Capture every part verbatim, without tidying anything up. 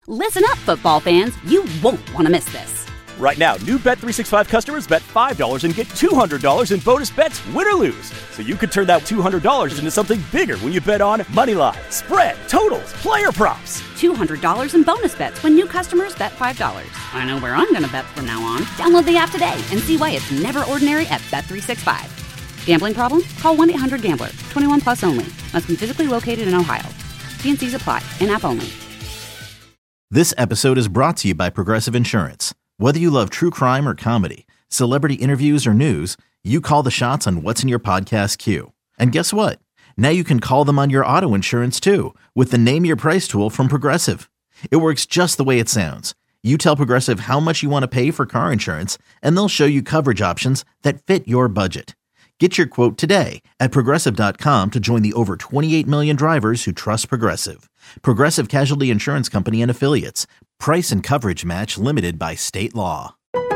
Listen up, football fans. You won't want to miss this. Right now, new Bet three sixty-five customers bet five dollars and get two hundred dollars in bonus bets, win or lose. So you could turn that two hundred dollars into something bigger when you bet on money line, spread, totals, player props. two hundred dollars in bonus bets when new customers bet five dollars. I know where I'm going to bet from now on. Download the app today and see why it's never ordinary at Bet three sixty-five. Gambling problem? Call one eight hundred gambler. twenty-one plus only. Must be physically located in Ohio. T and C's apply. In-app only. This episode is brought to you by Progressive Insurance. Whether you love true crime or comedy, celebrity interviews or news, you call the shots on what's in your podcast queue. And guess what? Now you can call them on your auto insurance too with the Name Your Price tool from Progressive. It works just the way it sounds. You tell Progressive how much you want to pay for car insurance, and they'll show you coverage options that fit your budget. Get your quote today at Progressive dot com to join the over twenty-eight million drivers who trust Progressive. Progressive Casualty Insurance Company and Affiliates. Price and coverage match limited by state law.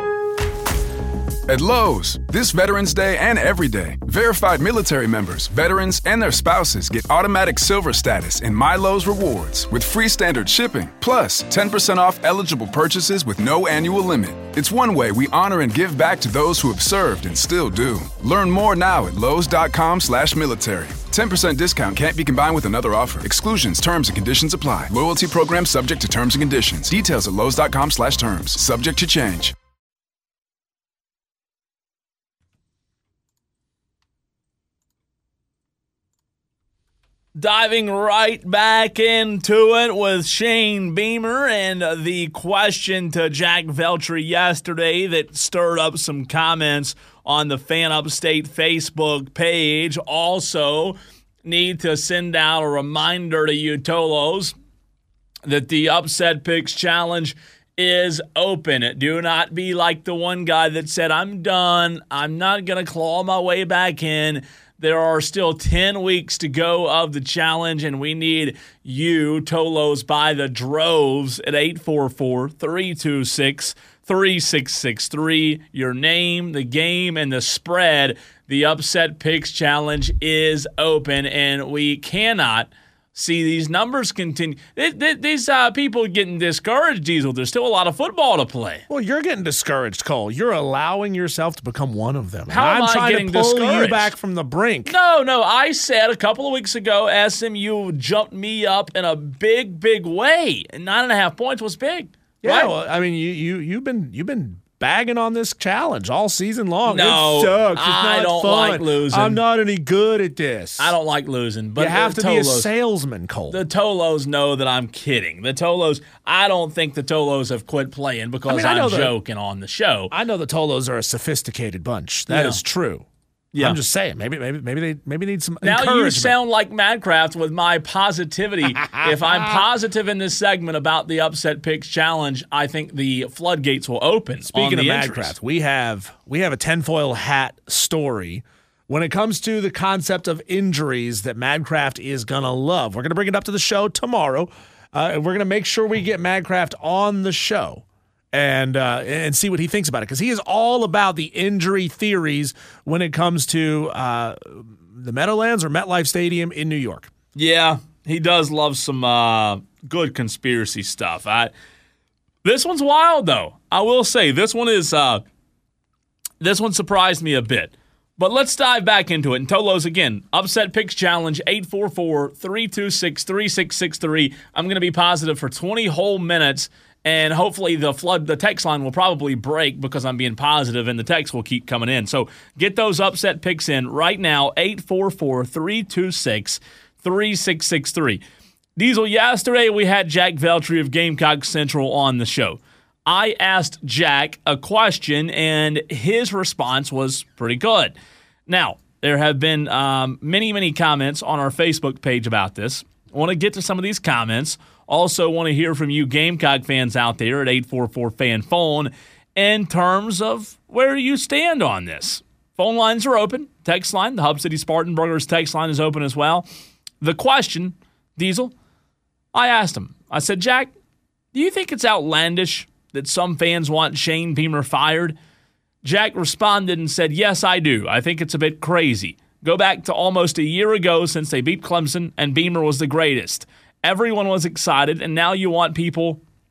At Lowe's, this Veterans Day and every day, verified military members, veterans, and their spouses get automatic silver status in My Lowe's Rewards with free standard shipping, plus ten percent off eligible purchases with no annual limit. It's one way we honor and give back to those who have served and still do. Learn more now at Lowe's.com slash military. ten percent discount can't be combined with another offer. Exclusions, terms, and conditions apply. Loyalty program subject to terms and conditions. Details at Lowe's.com slash terms. Subject to change. Diving right back into it with Shane Beamer and the question to Jack Veltri yesterday that stirred up some comments on the Fan Upstate Facebook page. Also, need to send out a reminder to you Tolos that the Upset Picks Challenge is open. Do not be like the one guy that said, I'm done. I'm not going to claw my way back in. There are still ten weeks to go of the challenge, and we need you, Tolos, by the droves at eight four four, three two six, three six six three. Your name, the game, and the spread. The Upset Picks Challenge is open, and we cannot see these numbers continue. These uh, people getting discouraged, Diesel. There's still a lot of football to play. Well, you're getting discouraged, Cole. You're allowing yourself to become one of them. How and am I'm I trying getting to pull discouraged? you back from the brink. No, no. I said a couple of weeks ago, S M U jumped me up in a big, big way. And nine and a half points was big. Yeah, right? well, I mean, you you you've been you've been bagging on this challenge all season long. No, it sucks. It's I not don't fun. like losing. I'm not any good at this. I don't like losing. But you have the to be a Tolos, salesman, Cole. The Tolos know that I'm kidding. The Tolos, I don't think the Tolos have quit playing because I mean, I I'm know joking on the show. I know the Tolos are a sophisticated bunch. That Yeah. is true. Yeah. I'm just saying, maybe maybe maybe they maybe need some Now encouragement. you sound like Madcraft with my positivity. If I'm positive in this segment about the Upset Picks Challenge, I think the floodgates will open. Speaking on of the Madcraft, interest. we have we have a tinfoil hat story when it comes to the concept of injuries that Madcraft is gonna love. We're gonna bring it up to the show tomorrow, uh, and we're gonna make sure we get Madcraft on the show and uh, and see what he thinks about it, because he is all about the injury theories when it comes to uh, the Meadowlands or MetLife Stadium in New York. Yeah, he does love some uh, good conspiracy stuff. I, this one's wild, though. I will say this one is uh, this one surprised me a bit. But let's dive back into it. And Tolos, again, Upset Picks Challenge, eight four four, three two six, three six six three. I'm going to be positive for twenty whole minutes. And hopefully the flood, the text line will probably break because I'm being positive, and the text will keep coming in. So get those upset picks in right now, eight four four, three two six, three six six three. Diesel, yesterday we had Jack Veltri of Gamecock Central on the show. I asked Jack a question, and his response was pretty good. Now, there have been um, many, many comments on our Facebook page about this. I want to get to some of these comments. Also want to hear from you Gamecock fans out there at eight four four fan phone in terms of where you stand on this. Phone lines are open. Text line, the Hub City Spartanburgers text line is open as well. The question, Diesel, I asked him. I said, Jack, do you think it's outlandish that some fans want Shane Beamer fired? Jack responded and said, yes, I do. I think it's a bit crazy. Go back to almost a year ago since they beat Clemson and Beamer was the greatest. Everyone was excited, and now you want people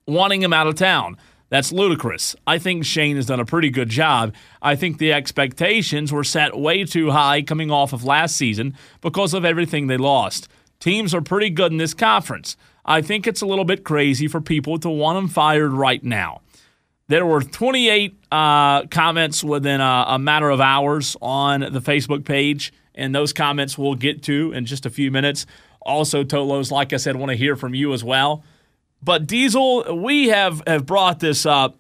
wanting him out of town. That's ludicrous. I think Shane has done a pretty good job. I think the expectations were set way too high coming off of last season because of everything they lost. Teams are pretty good in this conference. I think it's a little bit crazy for people to want him fired right now. There were twenty-eight uh, comments within a, a matter of hours on the Facebook page, and those comments we'll get to in just a few minutes. Also, Tolos, like I said, want to hear from you as well. But Diesel, we have, have brought this up.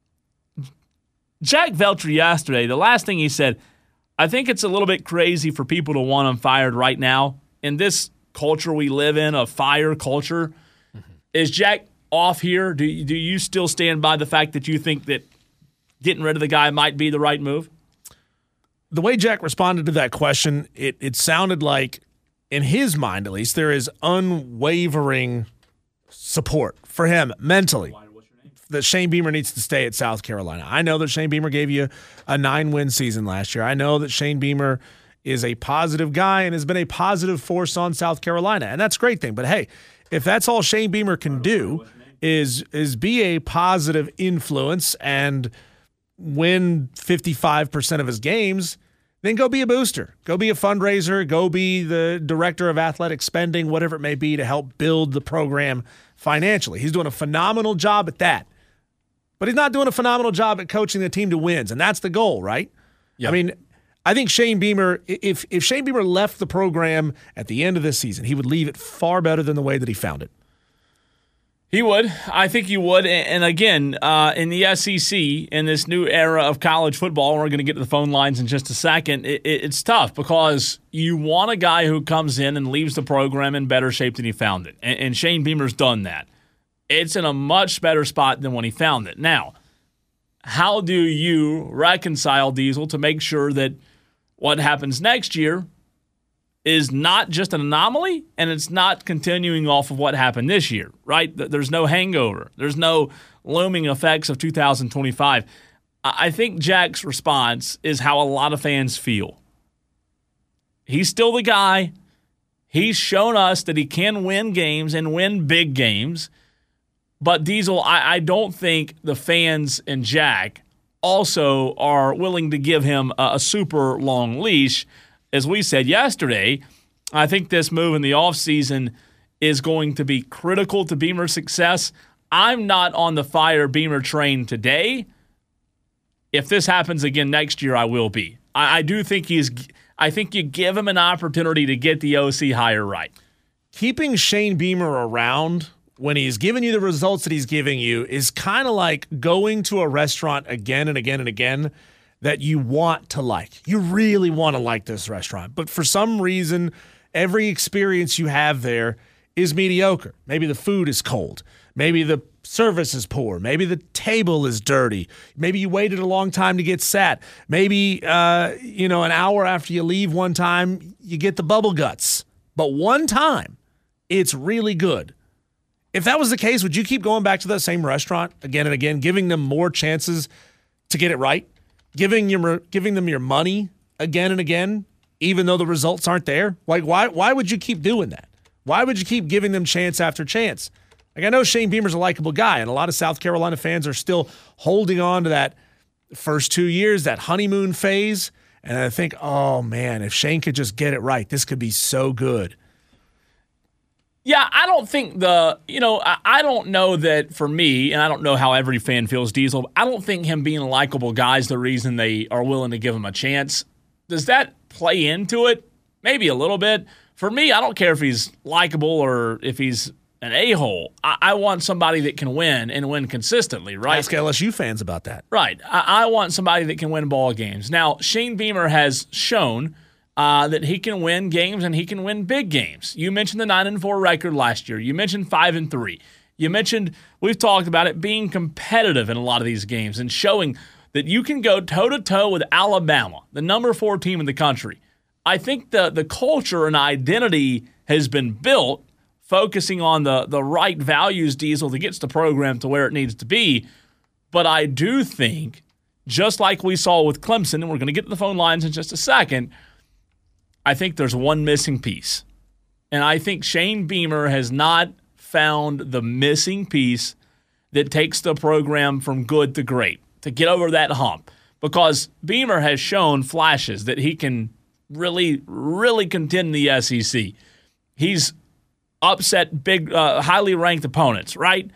Jack Veltri yesterday, the last thing he said, I think it's a little bit crazy for people to want him fired right now. In this culture we live in, a fire culture, mm-hmm. is Jack off here? Do, do you still stand by the fact that you think that getting rid of the guy might be the right move? The way Jack responded to that question, it, it sounded like, in his mind at least, there is unwavering support for him mentally that Shane Beamer needs to stay at South Carolina. I know that Shane Beamer gave you a nine-win season last year. I know that Shane Beamer is a positive guy and has been a positive force on South Carolina, and that's a great thing. But, hey, if that's all Shane Beamer can do is, is be a positive influence and win fifty-five percent of his games, then go be a booster. Go be a fundraiser. Go be the director of athletic spending, whatever it may be, to help build the program financially. He's doing a phenomenal job at that. But he's not doing a phenomenal job at coaching the team to wins, and that's the goal, right? Yep. I mean, I think Shane Beamer, if, if Shane Beamer left the program at the end of this season, he would leave it far better than the way that he found it. He would. I think he would. And again, uh, in the S E C, in this new era of college football, we're going to get to the phone lines in just a second, it, it, it's tough because you want a guy who comes in and leaves the program in better shape than he found it. And, and Shane Beamer's done that. It's in a much better spot than when he found it. Now, how do you reconcile, Diesel, to make sure that what happens next year is not just an anomaly, and it's not continuing off of what happened this year, right? There's no hangover. There's no looming effects of two thousand twenty-five. I think Jack's response is how a lot of fans feel. He's still the guy. He's shown us that he can win games and win big games. But, Diesel, I, I don't think the fans and Jack also are willing to give him a, a super long leash. As we said yesterday, I think this move in the offseason is going to be critical to Beamer's success. I'm not on the fire Beamer train today. If this happens again next year, I will be. I, I do think he's – I think you give him an opportunity to get the O C hire right. Keeping Shane Beamer around when he's giving you the results that he's giving you is kind of like going to a restaurant again and again and again that you want to like. You really want to like this restaurant. But for some reason, every experience you have there is mediocre. Maybe the food is cold. Maybe the service is poor. Maybe the table is dirty. Maybe you waited a long time to get sat. Maybe, uh, you know, an hour after you leave one time, you get the bubble guts. But one time, it's really good. If that was the case, would you keep going back to that same restaurant again and again, giving them more chances to get it right? Giving your giving them your money again and again, even though the results aren't there? Like, why why would you keep doing that? Why would you keep giving them chance after chance? Like, I know Shane Beamer's a likable guy, and a lot of South Carolina fans are still holding on to that first two years, that honeymoon phase, and I think, oh, man, if Shane could just get it right, this could be so good. Yeah, I don't think the, you know, I, I don't know that for me, and I don't know how every fan feels, Diesel, I don't think him being a likable guy is the reason they are willing to give him a chance. Does that play into it? Maybe a little bit. For me, I don't care if he's likable or if he's an a-hole. I, I want somebody that can win and win consistently, right? Ask L S U fans about that. Right. I, I want somebody that can win ball games. Now, Shane Beamer has shown Uh, that he can win games and he can win big games. You mentioned the nine and four record last year. You mentioned five and three. You mentioned, we've talked about it, being competitive in a lot of these games and showing that you can go toe-to-toe with Alabama, the number four team in the country. I think the, the culture and identity has been built focusing on the, the right values, Diesel, that gets the program to where it needs to be. But I do think, just like we saw with Clemson, and we're going to get to the phone lines in just a second, I think there's one missing piece. And I think Shane Beamer has not found the missing piece that takes the program from good to great, to get over that hump. Because Beamer has shown flashes that he can really, really contend in the S E C. He's upset big, uh, highly ranked opponents, right?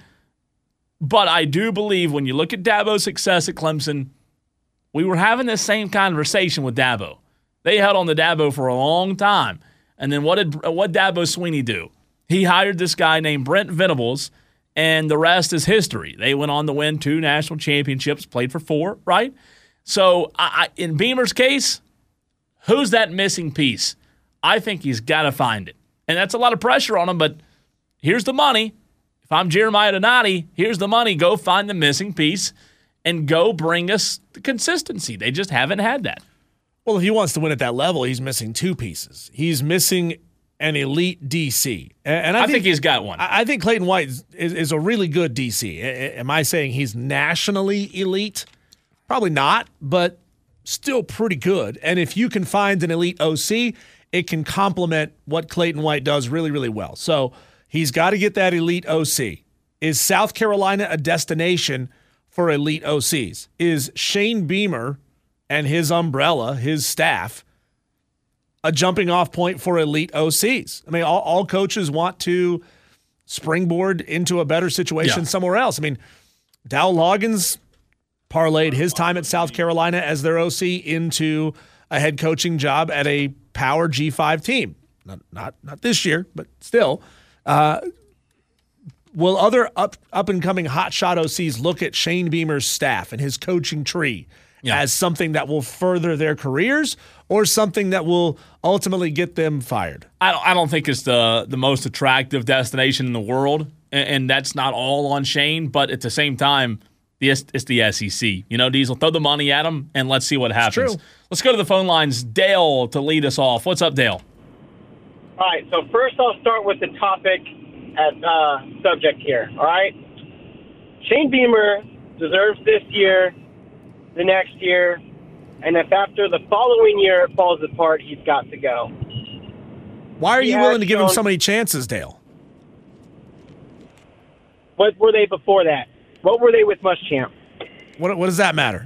But I do believe when you look at Dabo's success at Clemson, we were having this same conversation with Dabo. They held on to Dabo for a long time. And then what did what Dabo Swinney do? He hired this guy named Brent Venables, and the rest is history. They went on to win two national championships, played for four, right? So I, I, in Beamer's case, who's that missing piece? I think he's got to find it. And that's a lot of pressure on him, but here's the money. If I'm Jeremiah Donati, here's the money. Go find the missing piece and go bring us the consistency. They just haven't had that. Well, if he wants to win at that level, he's missing two pieces. He's missing an elite D C. And I, I think, think he's got one. I think Clayton White is, is, is a really good D C. Am I saying he's nationally elite? Probably not, but still pretty good. And if you can find an elite O C, it can complement what Clayton White does really, really well. So he's got to get that elite O C. Is South Carolina a destination for elite O Cs? Is Shane Beamer and his umbrella, his staff, a jumping off point for elite O Cs? I mean, all, all coaches want to springboard into a better situation yeah. somewhere else. I mean, Dow Loggins parlayed his time at South Carolina as their O C into a head coaching job at a power G five team. Not not, not this year, but still. Uh, will other up, up-and-coming hotshot O Cs look at Shane Beamer's staff and his coaching tree yeah. as something that will further their careers or something that will ultimately get them fired? I don't, I don't think it's the, the most attractive destination in the world, and, and that's not all on Shane, but at the same time, It's, it's the S E C. You know, Diesel, throw the money at them, and let's see what happens. Let's go to the phone lines. Dale to lead us off. What's up, Dale? All right, so first I'll start with the topic at uh, subject here, all right? Shane Beamer deserves this year, the next year, and if after the following year it falls apart, he's got to go. Why are He you has willing to give him shown- so many chances, Dale? What were they before that? What were they with Muschamp? What, what does that matter?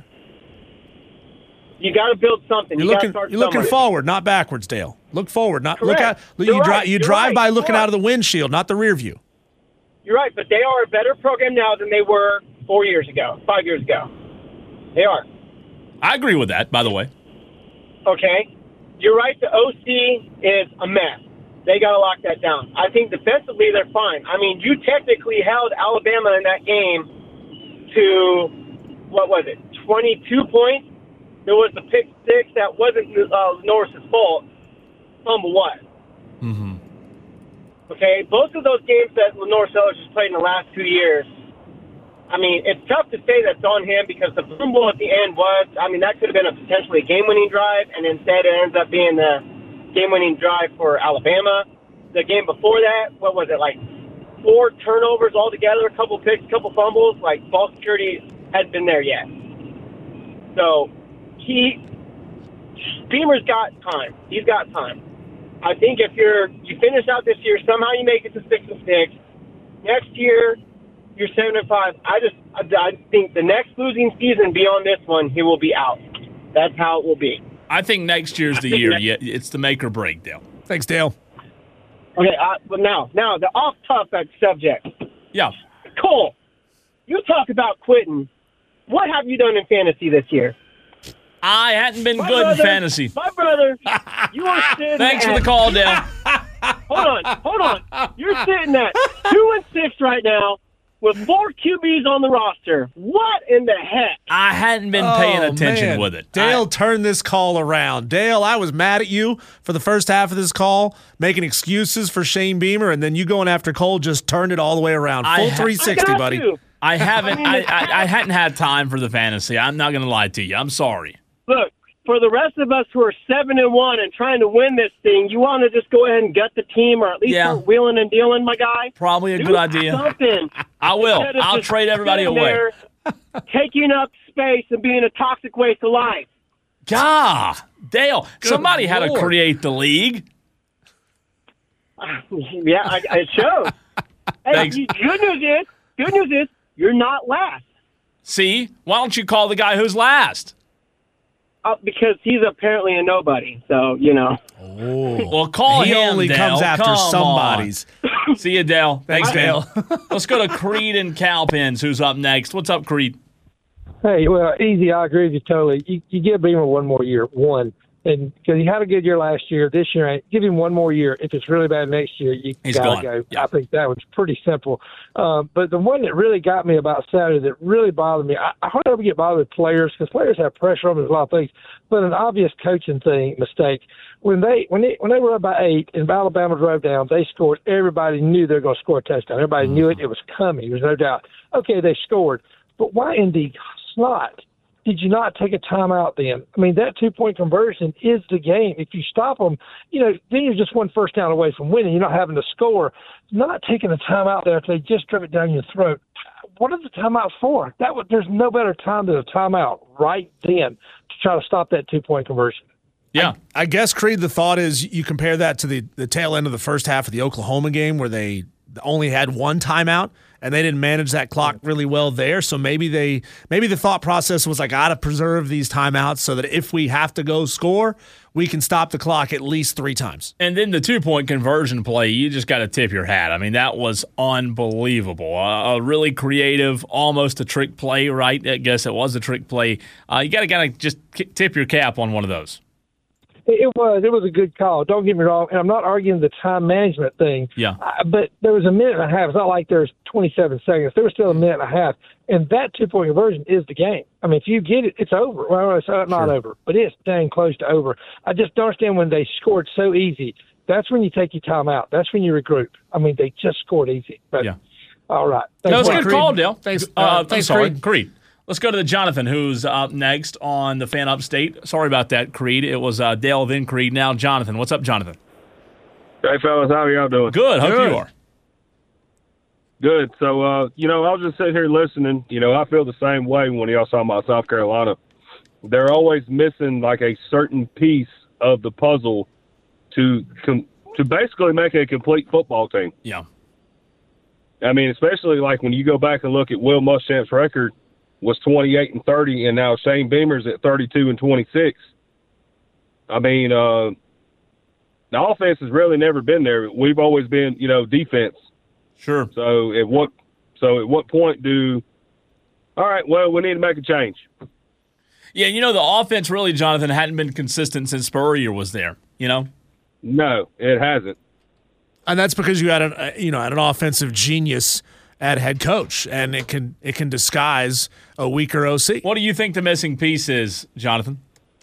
You got to build something. You're you looking, start you're looking somewhere. forward, not backwards, Dale. Look forward, not look Correct. out. You You're drive, right. you You're drive right. by looking You're out of the windshield, not the rear view. You're right, but they are a better program now than they were four years ago, five years ago. They are. I agree with that, by the way. Okay? You're right, the O C is a mess. They got to lock that down. I think defensively they're fine. I mean, you technically held Alabama in that game to, what was it, twenty-two points? There was the pick six that wasn't uh, Norris's fault. Fumble what? Mm-hmm. Okay, both of those games that Lenore Sellers has played in the last two years, I mean, it's tough to say that's on him because the fumble at the end was, I mean, that could have been a potentially game-winning drive, and instead it ends up being the game-winning drive for Alabama. The game before that, what was it, like four turnovers altogether, a couple picks, a couple fumbles, like ball security hadn't been there yet. So he, Beamer's got time. He's got time. I think if you're you finish out this year, somehow you make it to six and six. Next year, you're seven and five. I just I, I think the next losing season beyond this one, he will be out. That's how it will be. I think next year's the year. Yeah, it's the make or break, Dale. Thanks, Dale. Okay, uh, but now, now the off-topic subject. Yeah. Cole, you talk about quitting. What have you done in fantasy this year? I hadn't been My good brother, in fantasy. My brother, you are sitting Thanks at, for the call, Dale. Hold on, hold on. You're sitting at two and six right now with four Q Bs on the roster. What in the heck? I hadn't been paying Oh, attention man. with it. Dale I, turned this call around. Dale, I was mad at you for the first half of this call, making excuses for Shane Beamer, and then you going after Cole just turned it all the way around. I Full ha- three sixty, I got buddy. you. I haven't. I, I, I hadn't had time for the fantasy. I'm not going to lie to you. I'm sorry. Look, for the rest of us who are seven and one and trying to win this thing, you want to just go ahead and gut the team, or at least Yeah. start wheeling and dealing, my guy. Probably a Do good idea. Something. I will. Instead of I'll just trade everybody sitting away. there, taking up space and being a toxic waste of life. God, Dale, somebody had to Lord. create the league. Yeah, I, it shows. Hey, Thanks. you- good news is, good news is, you're not last. See? Why don't you call the guy who's last? Uh, because he's apparently a nobody, so, you know. Oh. Well, call he him, He only Dale. comes after Come somebody's. on. See you, Dale. Thanks, man. Dale. Let's go to Creed and Cowpens, who's up next. What's up, Creed? Hey, well, easy. I agree with you totally. You, you give Beamer one more year, one. And because he had a good year last year, this year ain't. Give him one more year. If it's really bad next year, you He's gotta gone. go. Yeah. I think that was pretty simple. Um, but the one that really got me about Saturday, that really bothered me, I, I hardly ever get bothered with players because players have pressure on them. There's a lot of things, but an obvious coaching thing mistake when they when they when they were up by eight and Alabama drove down, they scored. Everybody knew they were going to score a touchdown. Everybody mm-hmm. knew it. It was coming. There's no doubt. Okay, they scored, but why in the snot did you not take a timeout then? I mean, that two-point conversion is the game. If you stop them, you know, then you're just one first down away from winning. You're not having to score. Not taking a timeout there if they just drove it down your throat. What are the timeouts for? That would, there's no better time than a timeout right then to try to stop that two-point conversion. Yeah. I, I guess, Creed, the thought is you compare that to the, the tail end of the first half of the Oklahoma game where they only had one timeout, and they didn't manage that clock really well there. So maybe they maybe the thought process was like, I got to preserve these timeouts so that if we have to go score, we can stop the clock at least three times. And then the two-point conversion play, you just got to tip your hat. I mean, that was unbelievable. Uh, a really creative, almost a trick play, right? I guess it was a trick play. Uh, you got to kind of just tip your cap on one of those. It was. It was a good call. Don't get me wrong. And I'm not arguing the time management thing. Yeah. Uh, but there was a minute and a half. It's not like there's twenty-seven seconds. There was still a minute and a half. And that two-point conversion is the game. I mean, if you get it, it's over. Well, it's not sure. over, but it's dang close to over. I just don't understand when they scored so easy. That's when you take your time out. That's when you regroup. I mean, they just scored easy. But, yeah. All right. That was a good call, Dale. Thanks. Uh, Uh, I'm thanks, sorry, Creed. Creed. Let's go to the Jonathan, who's up next on the Fan Upstate. Sorry about that, Creed. It was uh, Dale, then Creed. Now Jonathan. What's up, Jonathan? Hey, fellas. How are y'all doing? Good. Hope Good. you are. Good. So, uh, you know, I was just sitting here listening. You know, I feel the same way when y'all talking about South Carolina. They're always missing, like, a certain piece of the puzzle to com- to basically make a complete football team. Yeah. I mean, especially, like, when you go back and look at Will Muschamp's record was twenty-eight and thirty, and now Shane Beamer's at thirty-two and twenty-six. I mean, uh, the offense has really never been there. We've always been, you know, defense. Sure. So at what so at what point do all right, well, we need to make a change. Yeah, you know, the offense really, Jonathan, hadn't been consistent since Spurrier was there, you know? No, it hasn't. And that's because you had an uh, you know had an offensive genius at head coach, and it can it can disguise a weaker O C. What do you think the missing piece is, Jonathan?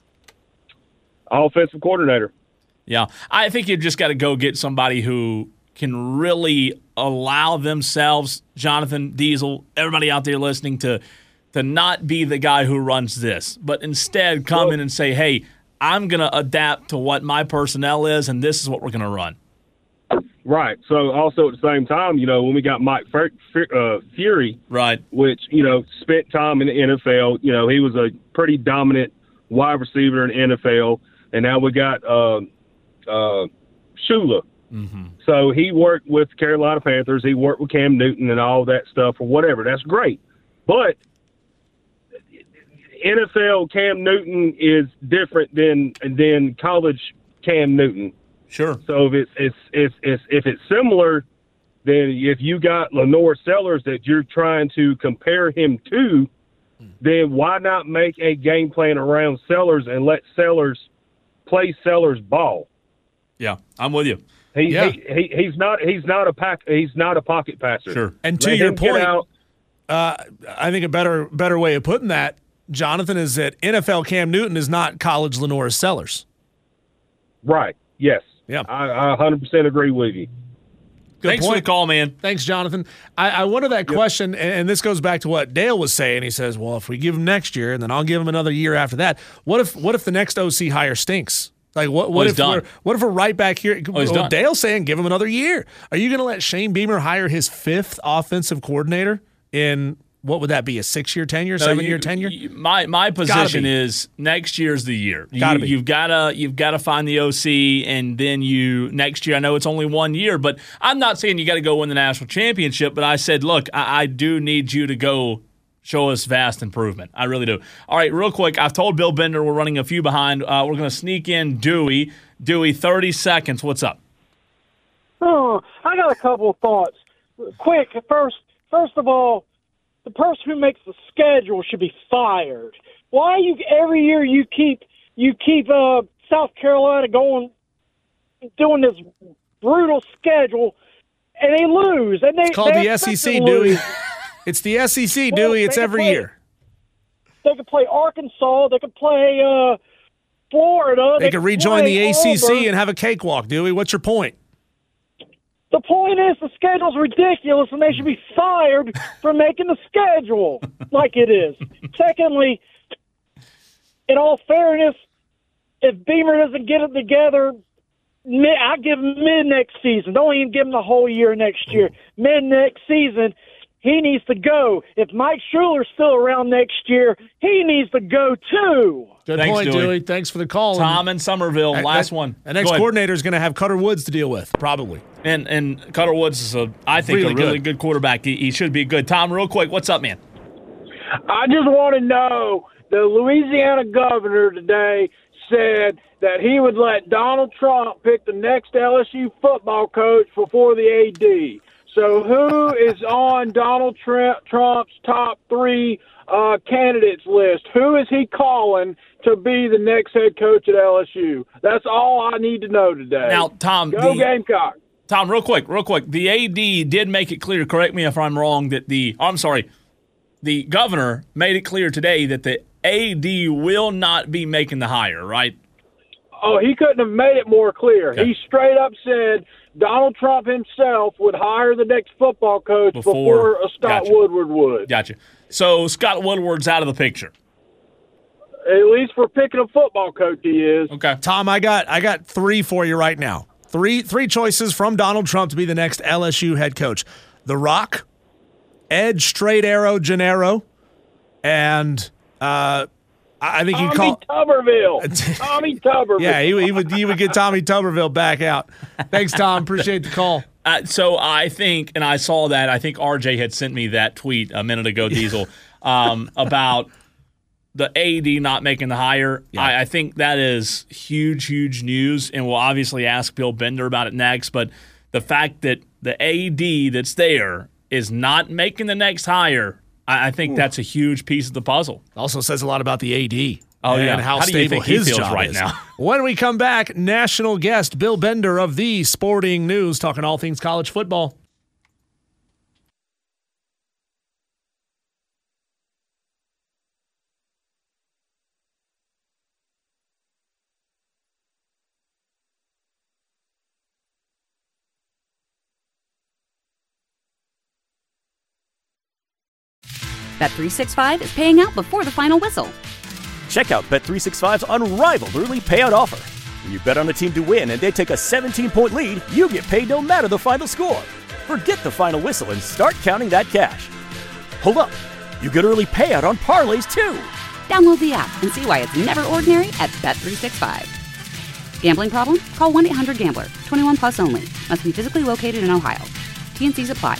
Offensive coordinator. Yeah, I think you've just got to go get somebody who can really allow themselves, Jonathan, Diesel, everybody out there listening, to to not be the guy who runs this, but instead come well, in and say, hey, I'm going to adapt to what my personnel is, and this is what we're going to run. Right. So also at the same time, you know, when we got Mike F- F- uh, Fury, right, which, you know, spent time in the N F L, you know, he was a pretty dominant wide receiver in the N F L, and now we got uh, uh, Shula. Mm-hmm. So he worked with the Carolina Panthers. He worked with Cam Newton and all that stuff or whatever. That's great. But N F L Cam Newton is different than than college Cam Newton. Sure. So if it's it's it's, it's if it's similar, then if you got Lenore Sellers that you're trying to compare him to, then why not make a game plan around Sellers and let Sellers play Sellers ball? Yeah, I'm with you. He, yeah. he, he he's not he's not a pack he's not a pocket passer. Sure. And to let your him get point, out. Uh, I think a better better way of putting that, Jonathan, is that N F L Cam Newton is not college Lenore Sellers. Right. Yes. Yeah. I, I one hundred percent agree with you. Good Thanks point. for the call, man. Thanks, Jonathan. I, I wonder that yep. question, and, and this goes back to what Dale was saying. He says, well, if we give him next year, and then I'll give him another year after that, what if what if the next O C hire stinks? Like, what, what, well, if, we're, what if we're right back here? Oh, well, Dale's saying give him another year. Are you going to let Shane Beamer hire his fifth offensive coordinator in what would that be? A six-year tenure, No, seven-year you- tenure? you- My my position is next year's the year. Gotta you, be. You've gotta you've gotta find the O C, and then you next year. I know it's only one year, but I'm not saying you got to go win the national championship. But I said, look, I, I do need you to go show us vast improvement. I really do. All right, real quick, I've told Bill Bender we're running a few behind. Uh, we're going to sneak in Dewey. Dewey, thirty seconds. What's up? Oh, I got a couple of thoughts. Quick, first, first of all, the person who makes the schedule should be fired. Why you every year you keep you keep uh, South Carolina going, doing this brutal schedule, and they lose. And they, It's called they the S E C, expect to Dewey. lose. It's the S E C, Well, Dewey. It's they every play- year. They could play Arkansas. They could play uh, Florida. They could rejoin play the A C C Auburn. and have a cakewalk, Dewey. What's your point? The point is the schedule's ridiculous, and they should be fired for making the schedule like it is. Secondly, in all fairness, if Beamer doesn't get it together, mid, I give him mid next season. Don't even give him the whole year next year. Mid next season, he needs to go. If Mike Schuler's still around next year, he needs to go too. Good Thanks, point, Dewey. Dewey. Thanks for the call. Tom in Somerville, And- last and- one. The next Go ahead. coordinator is going to have Cutter Woods to deal with, probably. And and Cutter Woods is a, I think, Really a really good. good, quarterback. He, he should be good. Tom, real quick, what's up, man? I just want to know, the Louisiana governor today said that he would let Donald Trump pick the next L S U football coach before the A D. So who is on Donald Tr- Trump's top three uh, candidates list? Who is he calling to be the next head coach at L S U? That's all I need to know today. Now, Tom, Go the- Gamecock. Tom, real quick, real quick. The A D did make it clear, correct me if I'm wrong, that the, oh, I'm sorry, the governor made it clear today that the A D will not be making the hire, right? Oh, he couldn't have made it more clear. Okay. He straight up said Donald Trump himself would hire the next football coach Before- before, uh, Scott gotcha. Woodward would. Gotcha. So Scott Woodward's out of the picture. At least for picking a football coach, he is. Okay. Tom, I got I got three for you right now. Three three choices from Donald Trump to be the next L S U head coach. The Rock, Edge Straight Arrow Gennaro, and uh, I I think you Tommy call Tuberville. Tommy Tuberville. yeah he, would- he would he would get Tommy Tuberville back out. Thanks, Tom. Appreciate the call. Uh, so I think, and I saw that, I think R J had sent me that tweet a minute ago, Diesel, um, about the A D not making the hire. Yeah. I, I think that is huge, huge news, and we'll obviously ask Bill Bender about it next. But the fact that the A D that's there is not making the next hire, I, I think that's a huge piece of the puzzle. Also says a lot about the A D. Oh, and yeah. how, How do you stable think he his feels job right is. now? When we come back, national guest Bill Bender of the Sporting News talking all things college football. Bet three sixty-five is paying out before the final whistle. Check out Bet three sixty-five's unrivaled early payout offer. When you bet on a team to win and they take a seventeen-point lead, you get paid no matter the final score. Forget the final whistle and start counting that cash. Hold up. You get early payout on parlays, too. Download the app and see why it's never ordinary at Bet three sixty-five. Gambling problem? Call one eight hundred gambler. twenty-one plus only. Must be physically located in Ohio. T and Cs apply.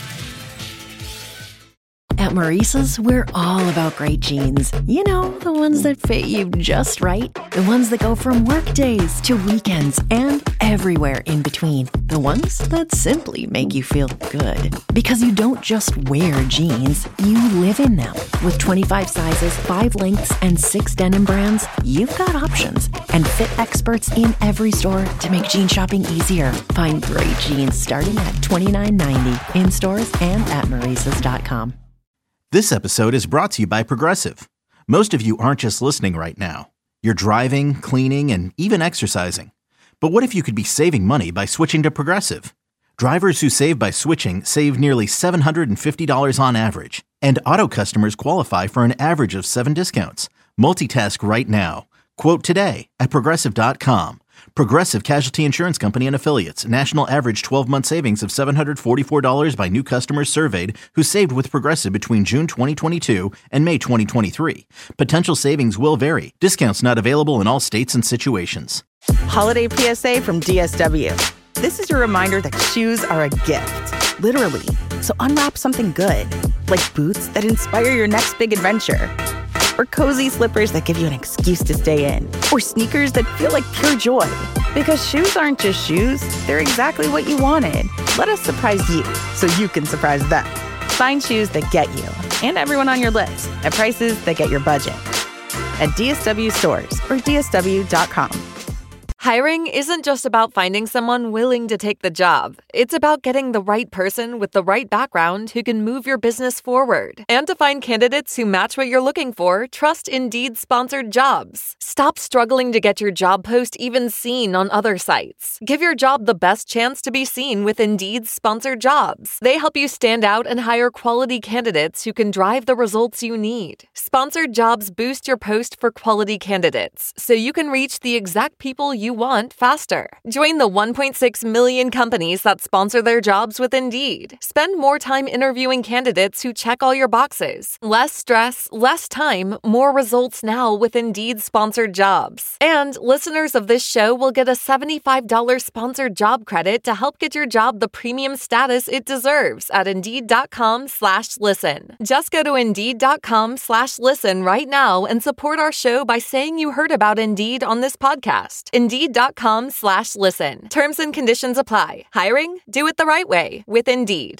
At Maurice's, we're all about great jeans. You know, the ones that fit you just right. The ones that go from work days to weekends and everywhere in between. The ones that simply make you feel good. Because you don't just wear jeans, you live in them. With twenty-five sizes, five lengths, and six denim brands, you've got options. And fit experts in every store to make jean shopping easier. Find great jeans starting at twenty-nine ninety in stores and at Maurices dot com. This episode is brought to you by Progressive. Most of you aren't just listening right now. You're driving, cleaning, and even exercising. But what if you could be saving money by switching to Progressive? Drivers who save by switching save nearly seven hundred fifty dollars on average. And auto customers qualify for an average of seven discounts. Multitask right now. Quote today at Progressive dot com. Progressive Casualty Insurance Company and Affiliates. National average twelve-month savings of seven hundred forty-four dollars by new customers surveyed who saved with Progressive between June twenty twenty-two and May twenty twenty-three. Potential savings will vary. Discounts not available in all states and situations. Holiday P S A from D S W. This is your reminder that shoes are a gift, literally. So unwrap something good, like boots that inspire your next big adventure, or cozy slippers that give you an excuse to stay in, or sneakers that feel like pure joy. Because shoes aren't just shoes, they're exactly what you wanted. Let us surprise you so you can surprise them. Find shoes that get you and everyone on your list at prices that get your budget at D S W stores or D S W dot com. Hiring isn't just about finding someone willing to take the job. It's about getting the right person with the right background who can move your business forward. And to find candidates who match what you're looking for, trust Indeed sponsored jobs. Stop struggling to get your job post even seen on other sites. Give your job the best chance to be seen with Indeed sponsored jobs. They help you stand out and hire quality candidates who can drive the results you need. Sponsored jobs boost your post for quality candidates, so you can reach the exact people you want faster. Join the one point six million companies that sponsor their jobs with Indeed. Spend more time interviewing candidates who check all your boxes. Less stress, less time, more results now with Indeed sponsored jobs. And listeners of this show will get a seventy-five dollars sponsored job credit to help get your job the premium status it deserves at Indeed.com slash listen. Just go to Indeed.com slash listen right now and support our show by saying you heard about Indeed on this podcast. Indeed.com slash listen. Terms and conditions apply. Hiring? Do it the right way with Indeed.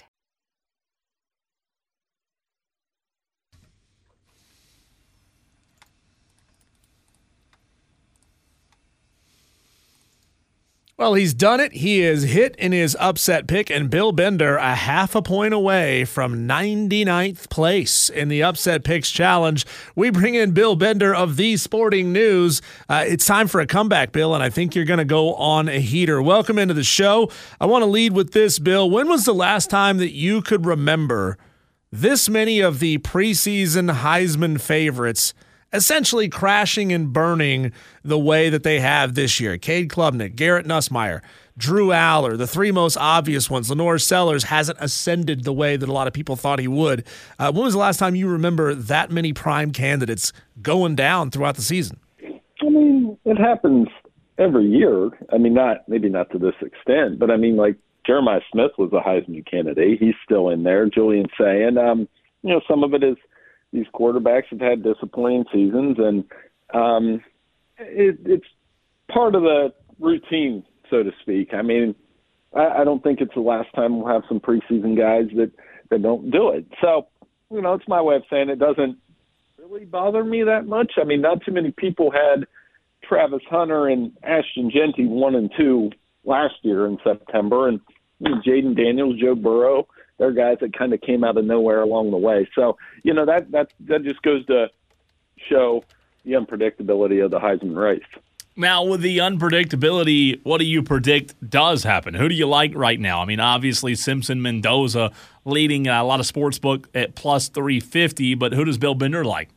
Well, he's done it. He is hit in his upset pick, and Bill Bender a half a point away from ninety-ninth place in the Upset Picks Challenge. We bring in Bill Bender of The Sporting News. Uh, it's time for a comeback, Bill, and I think you're going to go on a heater. Welcome into the show. I want to lead with this, Bill. When was the last time that you could remember this many of the preseason Heisman favorites essentially crashing and burning the way that they have this year? Cade Klubnik, Garrett Nussmeier, Drew Aller, the three most obvious ones. Lenore Sellers hasn't ascended the way that a lot of people thought he would. Uh, when was the last time you remember that many prime candidates going down throughout the season? I mean, it happens every year. I mean, not maybe not to this extent, but I mean, like Jeremiah Smith was a Heisman candidate. He's still in there. Julian Sayin, um, you know, some of it is these quarterbacks have had disappointing seasons, and um, it, it's part of the routine, so to speak. I mean, I, I don't think it's the last time we'll have some preseason guys that, that don't do it. So, you know, it's my way of saying it doesn't really bother me that much. I mean, not too many people had Travis Hunter and Ashton Jeanty one and two last year in September, and you know, Jaden Daniels, Joe Burrow, they're guys that kind of came out of nowhere along the way. So, you know, that that that just goes to show the unpredictability of the Heisman race. Now, with the unpredictability, what do you predict does happen? Who do you like right now? I mean, obviously, Simpson Mendoza leading a lot of sportsbook at plus three fifty, but who does Bill Bender like?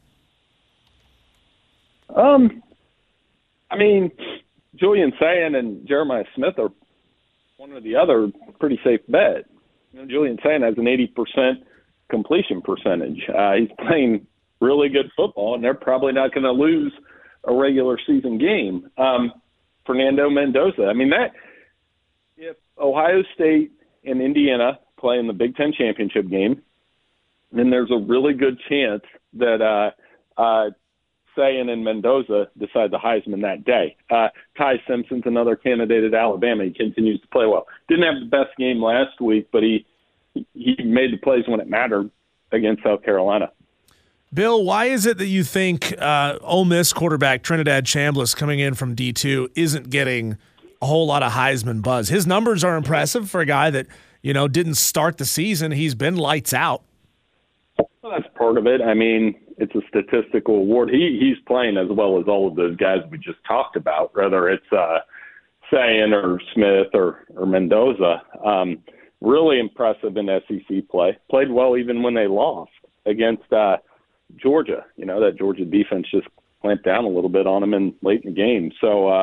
Um, I mean, Julian Sayin and Jeremiah Smith are one or the other pretty safe bet. You know, Julian Sayin has an eighty percent completion percentage. Uh, he's playing really good football, and they're probably not going to lose a regular season game. Um, Fernando Mendoza, I mean, that if Ohio State and Indiana play in the Big Ten championship game, then there's a really good chance that uh, uh, Sayin and Mendoza decide the Heisman that day. Uh, Ty Simpson's another candidate at Alabama. He continues to play well. Didn't have the best game last week, but he he made the plays when it mattered against South Carolina. Bill, why is it that you think uh, Ole Miss quarterback Trinidad Chambliss coming in from D two isn't getting a whole lot of Heisman buzz? His numbers are impressive for a guy that, you know, didn't start the season. He's been lights out. Well, that's part of it. I mean, it's a statistical award. He he's playing as well as all of those guys we just talked about, whether it's uh, Sayin or Smith or, or Mendoza. Um, really impressive in S E C play. Played well even when they lost against uh, Georgia. You know, that Georgia defense just clamped down a little bit on him in late in the game. So, uh,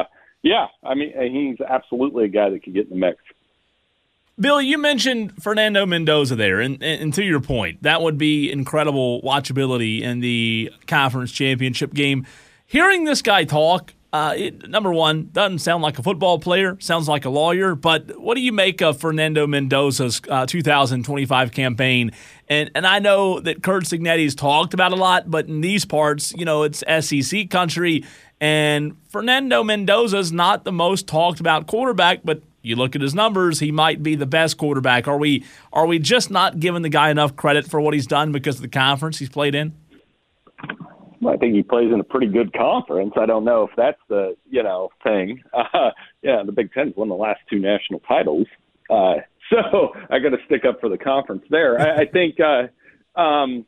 Yeah, I mean, he's absolutely a guy that could get in the mix. Bill, you mentioned Fernando Mendoza there, and, and to your point, that would be incredible watchability in the conference championship game. Hearing this guy talk, uh, it, number one, doesn't sound like a football player, sounds like a lawyer, but what do you make of Fernando Mendoza's uh, two thousand twenty-five campaign? And and I know that Curt Cignetti's talked about a lot, but in these parts, you know, it's S E C country, and Fernando Mendoza's not the most talked about quarterback, but you look at his numbers, he might be the best quarterback. Are we are we just not giving the guy enough credit for what he's done because of the conference he's played in? Well, I think he plays in a pretty good conference. I don't know if that's the, you know, thing. Uh, yeah, the Big Ten's won the last two national titles. Uh, so I got to stick up for the conference there. I, I think uh, um,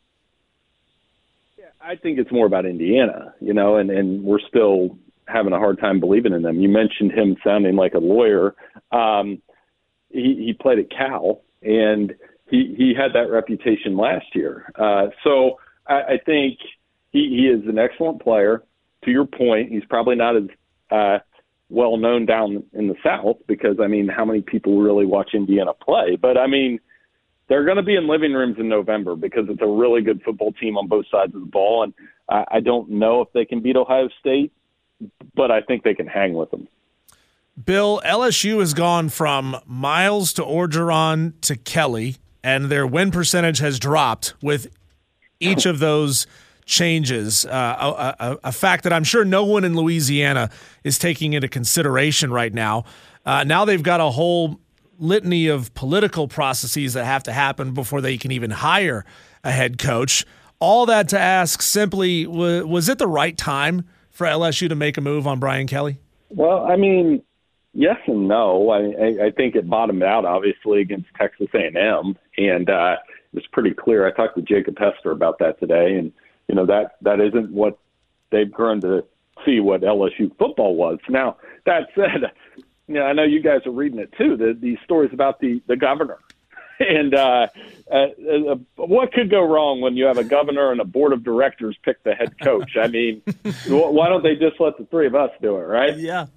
I think it's more about Indiana, you know, and, and we're still having a hard time believing in them. You mentioned him sounding like a lawyer. Um, he, he played at Cal, and he, he had that reputation last year. Uh, so I, I think he, he is an excellent player. To your point, he's probably not as uh, well known down in the South because, I mean, how many people really watch Indiana play? But, I mean, they're going to be in living rooms in November because it's a really good football team on both sides of the ball, and I, I don't know if they can beat Ohio State, but I think they can hang with them. Bill, L S U has gone from Miles to Orgeron to Kelly, and their win percentage has dropped with each of those changes, uh, a, a, a fact that I'm sure no one in Louisiana is taking into consideration right now. Uh, now they've got a whole litany of political processes that have to happen before they can even hire a head coach. All that to ask simply, was, was it the right time for L S U to make a move on Brian Kelly? Well, I mean, yes and no. I, I think it bottomed out, obviously, against Texas A and M, and uh, it was pretty clear. I talked to Jacob Hester about that today, and, you know, that, that isn't what they've grown to see what L S U football was. Now, that said, you know, I know you guys are reading it, too, the, these stories about the, the governor. And uh, uh, uh, what could go wrong when you have a governor and a board of directors pick the head coach? I mean, why don't they just let the three of us do it, right? Yeah.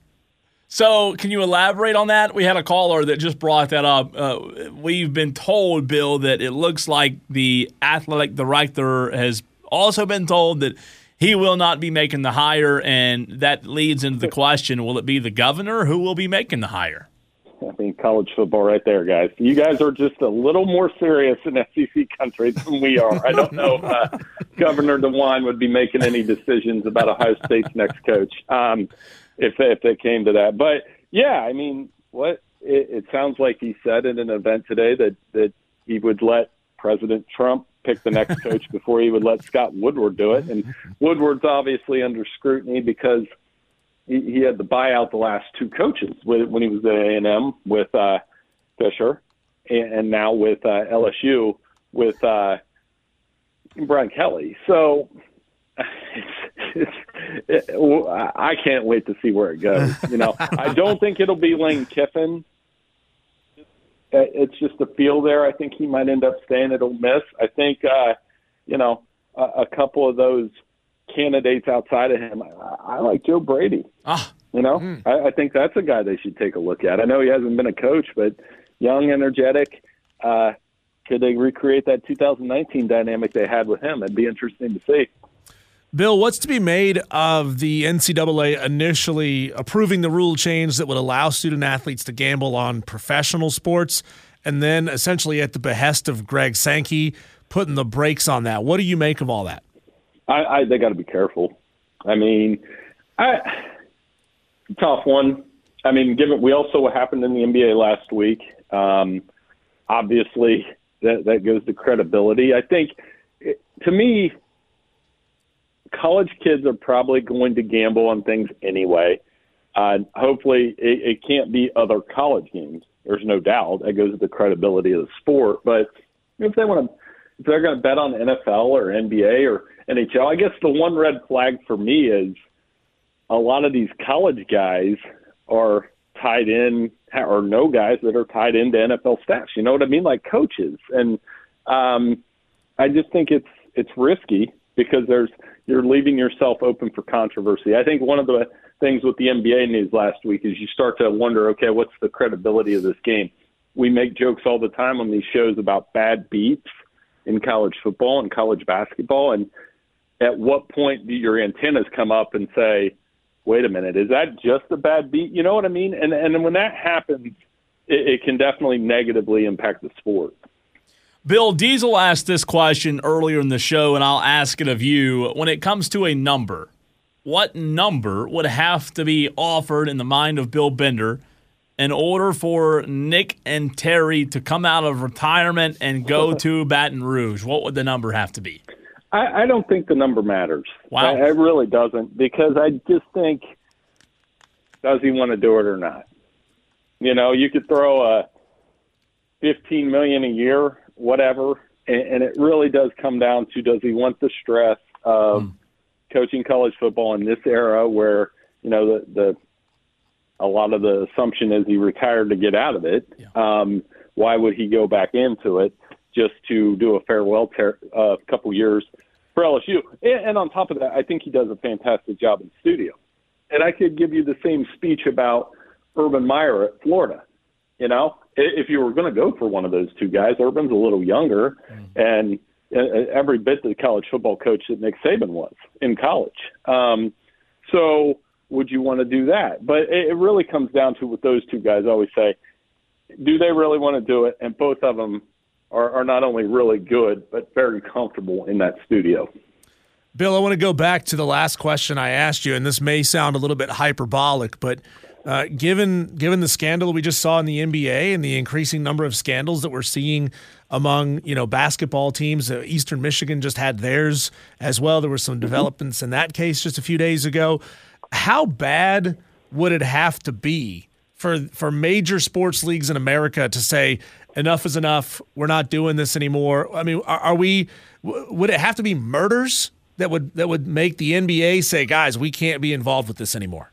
So can you elaborate on that? We had a caller that just brought that up. Uh, we've been told, Bill, that it looks like the athletic director has also been told that he will not be making the hire, and that leads into the question, will it be the governor who will be making the hire? I mean, college football right there, guys. You guys are just a little more serious in S E C country than we are. I don't know if uh, Governor DeWine would be making any decisions about Ohio State's next coach um, if, if it came to that. But, yeah, I mean, what it, it sounds like he said in an event today that, that he would let President Trump pick the next coach before he would let Scott Woodward do it. And Woodward's obviously under scrutiny because – he had to buy out the last two coaches when he was at A and M with uh, Fisher, and now with uh, L S U with uh, Brian Kelly. So it's, it's, it, I can't wait to see where it goes. You know, I don't think it'll be Lane Kiffin. It's just a feel there. I think he might end up staying at Ole Miss. I think, uh, you know, a, a couple of those candidates outside of him, I, I like Joe Brady. Ah, you know, mm. I, I think that's a guy they should take a look at. I know he hasn't been a coach, but young, energetic. Uh, could they recreate that two thousand nineteen dynamic they had with him? It'd be interesting to see. Bill, what's to be made of the N C double A initially approving the rule change that would allow student athletes to gamble on professional sports, and then essentially at the behest of Greg Sankey putting the brakes on that? What do you make of all that? I, I they got to be careful. I mean, I tough one. I mean, given we also what happened in the N B A last week. Um, obviously, that that goes to credibility. I think, it, to me, college kids are probably going to gamble on things anyway. Uh, hopefully, it, it can't be other college games. There's no doubt that goes to the credibility of the sport. But if they want to, if they're going to bet on N F L or N B A or N H L, I guess the one red flag for me is a lot of these college guys are tied in, or know guys that are tied into N F L staffs. You know what I mean? Like coaches. And um, I just think it's it's risky because there's you're leaving yourself open for controversy. I think one of the things with the N B A news last week is you start to wonder, okay, what's the credibility of this game? We make jokes all the time on these shows about bad beats in college football and college basketball. And at what point do your antennas come up and say, wait a minute, is that just a bad beat? You know what I mean? And and when that happens, it, it can definitely negatively impact the sport. Bill, Diesel asked this question earlier in the show, and I'll ask it of you. When it comes to a number, what number would have to be offered in the mind of Bill Bender in order for Nick and Terry to come out of retirement and go to Baton Rouge? What would the number have to be? I, I don't think the number matters. Wow. I, it really doesn't, because I just think, does he want to do it or not? You know, you could throw a fifteen million dollars a year, whatever, and, and it really does come down to, does he want the stress of mm. coaching college football in this era where, you know, the, the a lot of the assumption is he retired to get out of it. Yeah. Um, why would he go back into it just to do a farewell ter- uh, couple years for L S U? And, and on top of that, I think he does a fantastic job in studio. And I could give you the same speech about Urban Meyer at Florida. You know, if you were going to go for one of those two guys, Urban's a little younger mm. and uh, every bit the college football coach that Nick Saban was in college. Um, so would you want to do that? But it, it really comes down to what those two guys always say. Do they really want to do it? And both of them are, are not only really good, but very comfortable in that studio. Bill, I want to go back to the last question I asked you, and this may sound a little bit hyperbolic, but uh, given given the scandal we just saw in the N B A and the increasing number of scandals that we're seeing among, you know, basketball teams, uh, Eastern Michigan just had theirs as well. There were some developments in that case just a few days ago. How bad would it have to be for for major sports leagues in America to say enough is enough, we're not doing this anymore? I mean, are, are we? W- would it have to be murders that would that would make the N B A say, guys, we can't be involved with this anymore?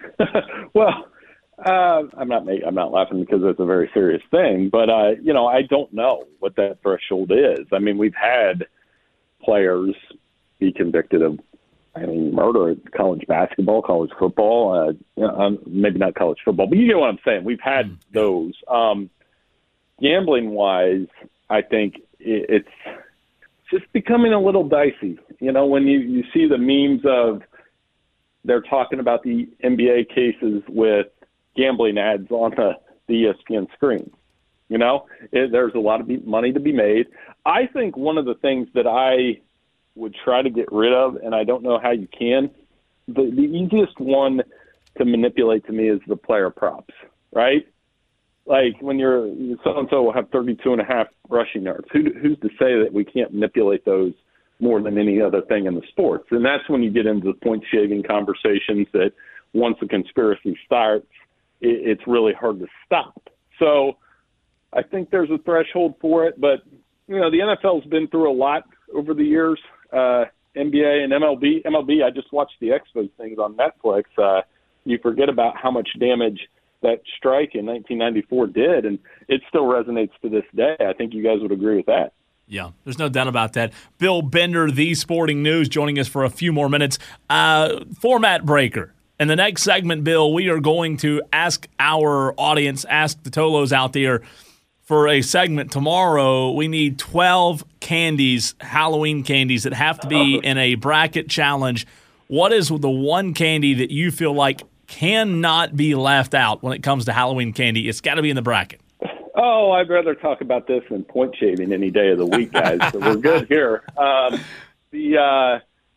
Well, uh, I'm not I'm not laughing because it's a very serious thing, but uh, you know, I don't know what that threshold is. I mean, we've had players be convicted of, I mean, murder at college basketball, college football, uh, you know, um, maybe not college football, but you get what I'm saying. We've had those. Um, gambling-wise, I think it, it's just becoming a little dicey. You know, when you, you see the memes of they're talking about the N B A cases with gambling ads on the, the E S P N screen. You know, it, there's a lot of money to be made. I think one of the things that I would try to get rid of, and I don't know how you can, the, the easiest one to manipulate to me is the player props, right? Like when you're so-and-so will have thirty-two and a half rushing yards. Who, who's to say that we can't manipulate those more than any other thing in the sports? And that's when you get into the point-shaving conversations that once a conspiracy starts, it, it's really hard to stop. So I think there's a threshold for it. But, you know, the N F L's been through a lot over the years. Uh, N B A and M L B. M L B, I just watched the Expos things on Netflix. Uh, you forget about how much damage that strike in nineteen ninety-four did, and it still resonates to this day. I think you guys would agree with that. Yeah, there's no doubt about that. Bill Bender, The Sporting News, joining us for a few more minutes. Uh, format breaker. In the next segment, Bill, we are going to ask our audience, ask the Tolos out there, for a segment tomorrow. We need twelve candies, Halloween candies, that have to be in a bracket challenge. What is the one candy that you feel like cannot be left out when it comes to Halloween candy? It's got to be in the bracket. Oh, I'd rather talk about this than point shaving any day of the week, guys. So we're good here. Um, the uh,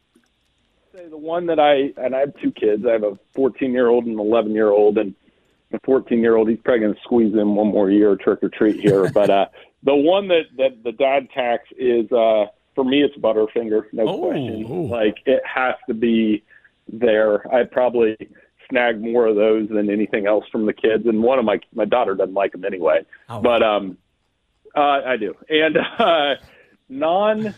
say the one that I and I have two kids. I have a fourteen-year-old and an eleven-year-old, and the fourteen-year-old, he's probably going to squeeze in one more year trick or treat here. But uh, the one that, that the dad tax is, uh, for me, it's Butterfinger, no oh, question. Oh. Like it has to be there. I'd probably snag more of those than anything else from the kids, and one of my my daughter doesn't like them anyway. Oh. But um, uh, I do. And uh, non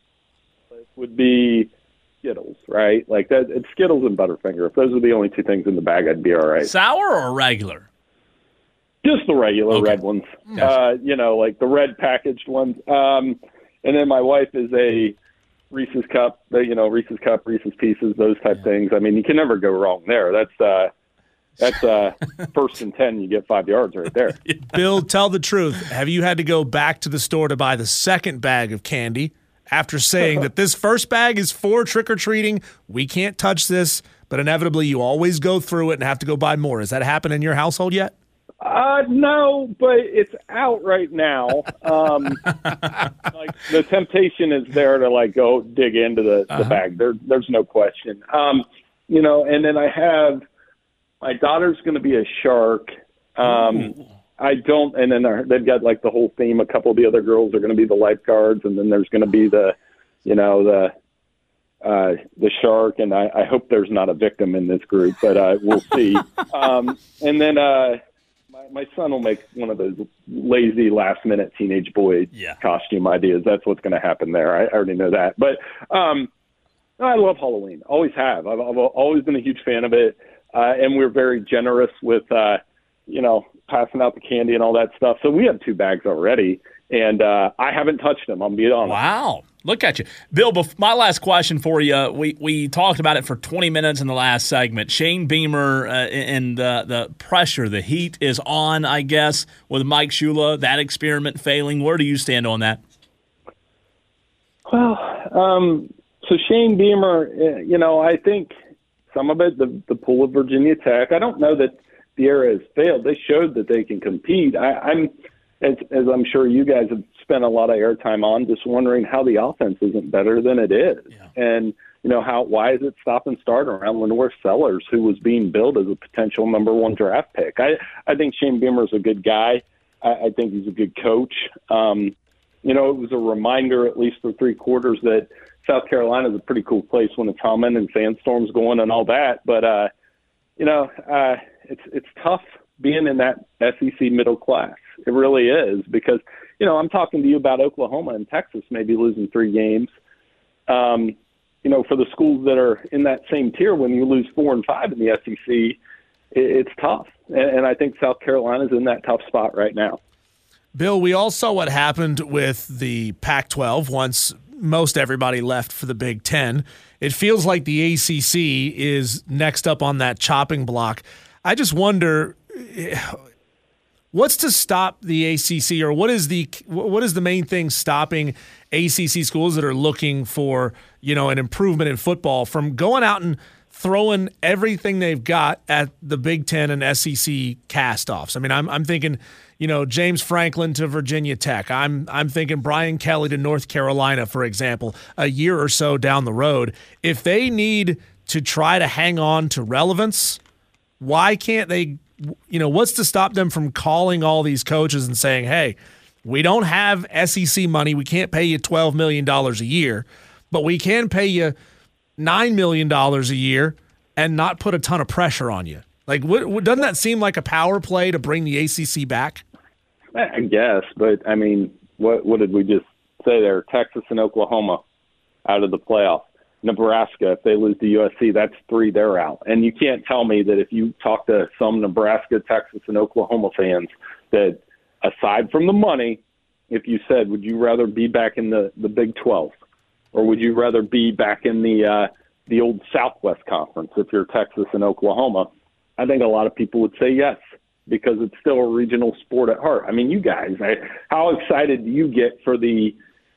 would be Skittles, right? Like that. It's Skittles and Butterfinger. If those are the only two things in the bag, I'd be all right. Sour or regular? Just the regular okay. red ones. Gotcha. Uh, you know, like the red packaged ones. Um, and then my wife is a Reese's Cup, the, you know, Reese's Cup, Reese's Pieces, those type things. I mean, you can never go wrong there. That's uh, that's uh, first and ten, you get five yards right there. Bill, tell the truth. Have you had to go back to the store to buy the second bag of candy after saying that this first bag is for trick-or-treating, we can't touch this, but inevitably you always go through it and have to go buy more? Has that happened in your household yet? Uh, no, but it's out right now. Um, like the temptation is there to like go dig into the, the uh-huh. bag. There, there's no question. Um, you know, and then I have my daughter's going to be a shark. Um, I don't, and then they've got like the whole theme. A couple of the other girls are going to be the lifeguards, and then there's going to be the, you know, the uh, the shark. And I, I hope there's not a victim in this group, but uh, we'll see. um, and then. Uh, My son will make one of those lazy last-minute teenage boy yeah. costume ideas. That's what's going to happen there. I, I already know that. But um, I love Halloween. Always have. I've, I've always been a huge fan of it. Uh, and we're very generous with, uh, you know, passing out the candy and all that stuff. So we have two bags already, and uh, I haven't touched them. I'm being honest. Wow. Look at you. Bill, my last question for you. We we talked about it for twenty minutes in the last segment. Shane Beamer uh, and the, the pressure, the heat is on, I guess, with Mike Shula, that experiment failing. Where do you stand on that? Well, um, so Shane Beamer, you know, I think some of it, the, the pull of Virginia Tech, I don't know that the era has failed. They showed that they can compete. I, I'm As, as I'm sure you guys have spent a lot of airtime on, just wondering how the offense isn't better than it is. Yeah. And, you know, how why is it stop and start around Lenore Sellers, who was being billed as a potential number one draft pick? I, I think Shane Beamer's a good guy. I, I think he's a good coach. Um, you know, it was a reminder, at least for three quarters, that South Carolina is a pretty cool place when it's humming and sandstorms going and all that. But, uh, you know, uh, it's it's tough being in that S E C middle class. It really is, because, you know, I'm talking to you about Oklahoma and Texas maybe losing three games. Um, you know, for the schools that are in that same tier, when you lose four and five in the S E C, it, it's tough. And, and I think South Carolina's in that tough spot right now. Bill, we all saw what happened with the Pac twelve once most everybody left for the Big Ten. It feels like the A C C is next up on that chopping block. I just wonder, what's to stop the A C C, or what is the what is the main thing stopping A C C schools that are looking for, you know, an improvement in football from going out and throwing everything they've got at the Big Ten and S E C cast-offs? I mean, I'm I'm thinking, you know, James Franklin to Virginia Tech. I'm I'm thinking Brian Kelly to North Carolina, for example, a year or so down the road. If they need to try to hang on to relevance, why can't they? You know, what's to stop them from calling all these coaches and saying, hey, we don't have S E C money. We can't pay you twelve million dollars a year, but we can pay you nine million dollars a year and not put a ton of pressure on you. Like, what, what, doesn't that seem like a power play to bring the A C C back? I guess, but, I mean, what what did we just say there? Texas and Oklahoma out of the playoff. Nebraska, if they lose to U S C, that's three, they're out. And you can't tell me that if you talk to some Nebraska, Texas, and Oklahoma fans that aside from the money, if you said, would you rather be back in the, the Big twelve, or would you rather be back in the uh, the old Southwest Conference if you're Texas and Oklahoma, I think a lot of people would say yes, because it's still a regional sport at heart. I mean, you guys, I, how excited do you get for the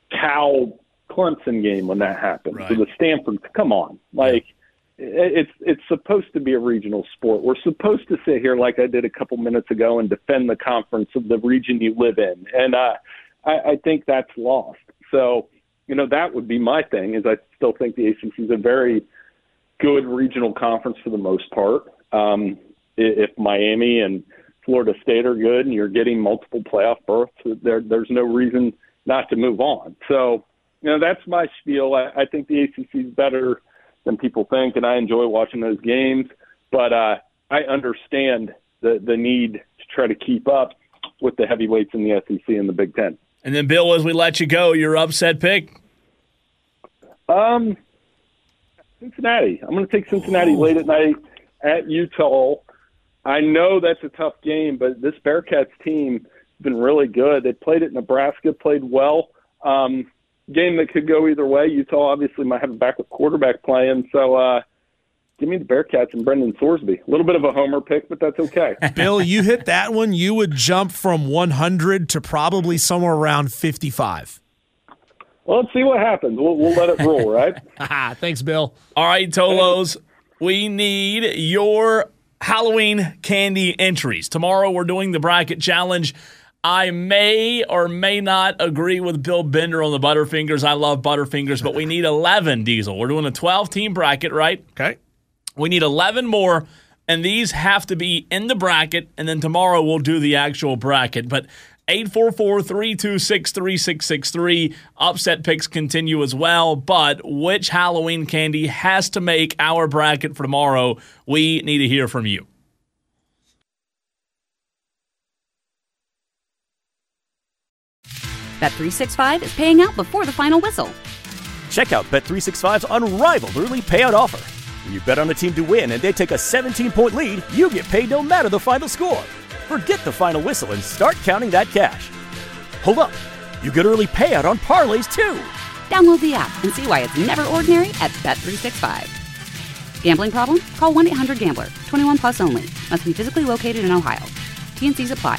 Cal Clemson game when that happened? Right. So the Stanford, come on, like it's it's supposed to be a regional sport. We're supposed to sit here like I did a couple minutes ago and defend the conference of the region you live in, and uh, I, I think that's lost. So, you know, that would be my thing. Is I still think the A C C is a very good regional conference for the most part. Um, if Miami and Florida State are good, and you're getting multiple playoff berths, there there's no reason not to move on. So, you know, that's my spiel. I, I think the A C C is better than people think, and I enjoy watching those games. But uh, I understand the, the need to try to keep up with the heavyweights in the S E C and the Big Ten. And then, Bill, as we let you go, your upset pick? Um, Cincinnati. I'm going to take Cincinnati late at night at Utah. I know that's a tough game, but this Bearcats team has been really good. They played at Nebraska, played well. Um, game that could go either way. Utah obviously might have a backup quarterback playing, so uh, give me the Bearcats and Brendan Sorsby. A little bit of a homer pick, but that's okay. Bill, you hit that one, you would jump from one hundred to probably somewhere around fifty-five. Well, let's see what happens. We'll, we'll let it roll, right? Thanks, Bill. All right, Tolos, we need your Halloween candy entries. Tomorrow we're doing the bracket challenge. I may or may not agree with Bill Bender on the Butterfingers. I love Butterfingers, but we need eleven, Diesel. We're doing a twelve-team bracket, right? Okay. We need eleven more, and these have to be in the bracket, and then tomorrow we'll do the actual bracket. But eight four four, three two six, three six six three. Upset picks continue as well, but which Halloween candy has to make our bracket for tomorrow? We need to hear from you. Bet three sixty-five is paying out before the final whistle. Check out Bet three sixty-five's unrivaled early payout offer. When you bet on a team to win and they take a seventeen-point lead, you get paid no matter the final score. Forget the final whistle and start counting that cash. Hold up. You get early payout on parlays, too. Download the app and see why it's never ordinary at Bet three sixty-five. Gambling problem? Call one eight hundred gambler. twenty-one plus only. Must be physically located in Ohio. T and C's apply.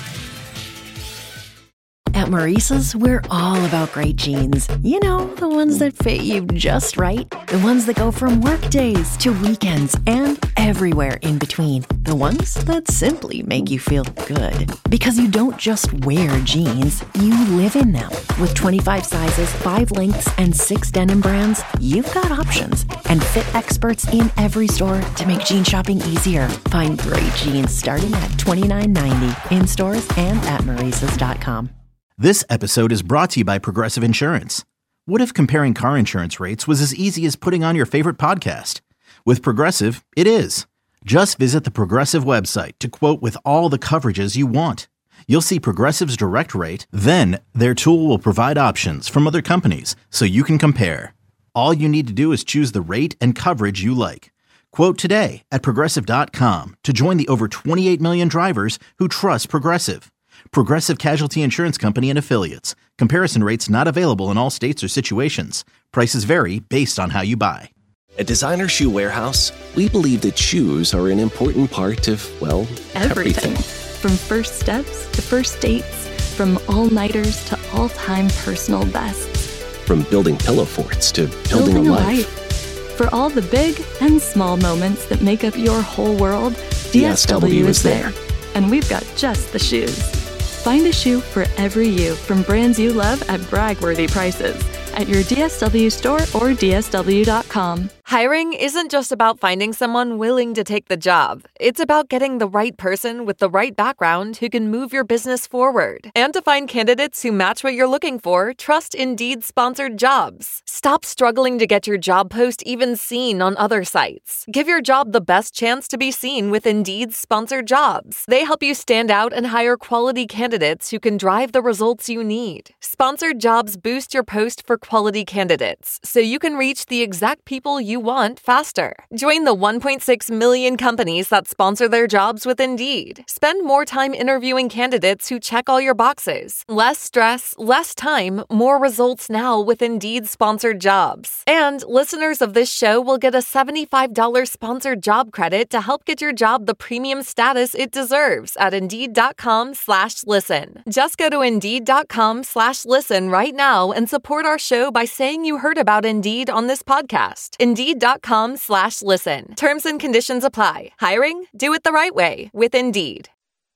At Maurice's, we're all about great jeans. You know, the ones that fit you just right. The ones that go from work days to weekends and everywhere in between. The ones that simply make you feel good. Because you don't just wear jeans, you live in them. With twenty-five sizes, five lengths, and six denim brands, you've got options. And fit experts in every store to make jean shopping easier. Find great jeans starting at twenty-nine ninety in stores and at Maurices dot com. This episode is brought to you by Progressive Insurance. What if comparing car insurance rates was as easy as putting on your favorite podcast? With Progressive, it is. Just visit the Progressive website to quote with all the coverages you want. You'll see Progressive's direct rate, then their tool will provide options from other companies so you can compare. All you need to do is choose the rate and coverage you like. Quote today at Progressive dot com to join the over twenty-eight million drivers who trust Progressive. Progressive Casualty Insurance Company and Affiliates. Comparison rates not available in all states or situations. Prices vary based on how you buy. At Designer Shoe Warehouse, we believe that shoes are an important part of, well, everything. everything. From first steps to first dates, from all-nighters to all-time personal bests. From building pillow forts to building, building a a life. life. For all the big and small moments that make up your whole world, D S W is there. And we've got just the shoes. Find a shoe for every you from brands you love at brag-worthy prices at your D S W store or D S W dot com. Hiring isn't just about finding someone willing to take the job. It's about getting the right person with the right background who can move your business forward. And to find candidates who match what you're looking for, trust Indeed sponsored jobs. Stop struggling to get your job post even seen on other sites. Give your job the best chance to be seen with Indeed sponsored jobs. They help you stand out and hire quality candidates who can drive the results you need. Sponsored jobs boost your post for quality candidates, so you can reach the exact people you want faster. Join the one point six million companies that sponsor their jobs with Indeed. Spend more time interviewing candidates who check all your boxes. Less stress, less time, more results now with Indeed sponsored jobs. And listeners of this show will get a seventy-five dollars sponsored job credit to help get your job the premium status it deserves at Indeed.com slash listen. Just go to Indeed.com slash listen right now and support our show by saying you heard about Indeed on this podcast. Indeed.com slash listen. Terms and conditions apply. Hiring? Do it the right way with Indeed.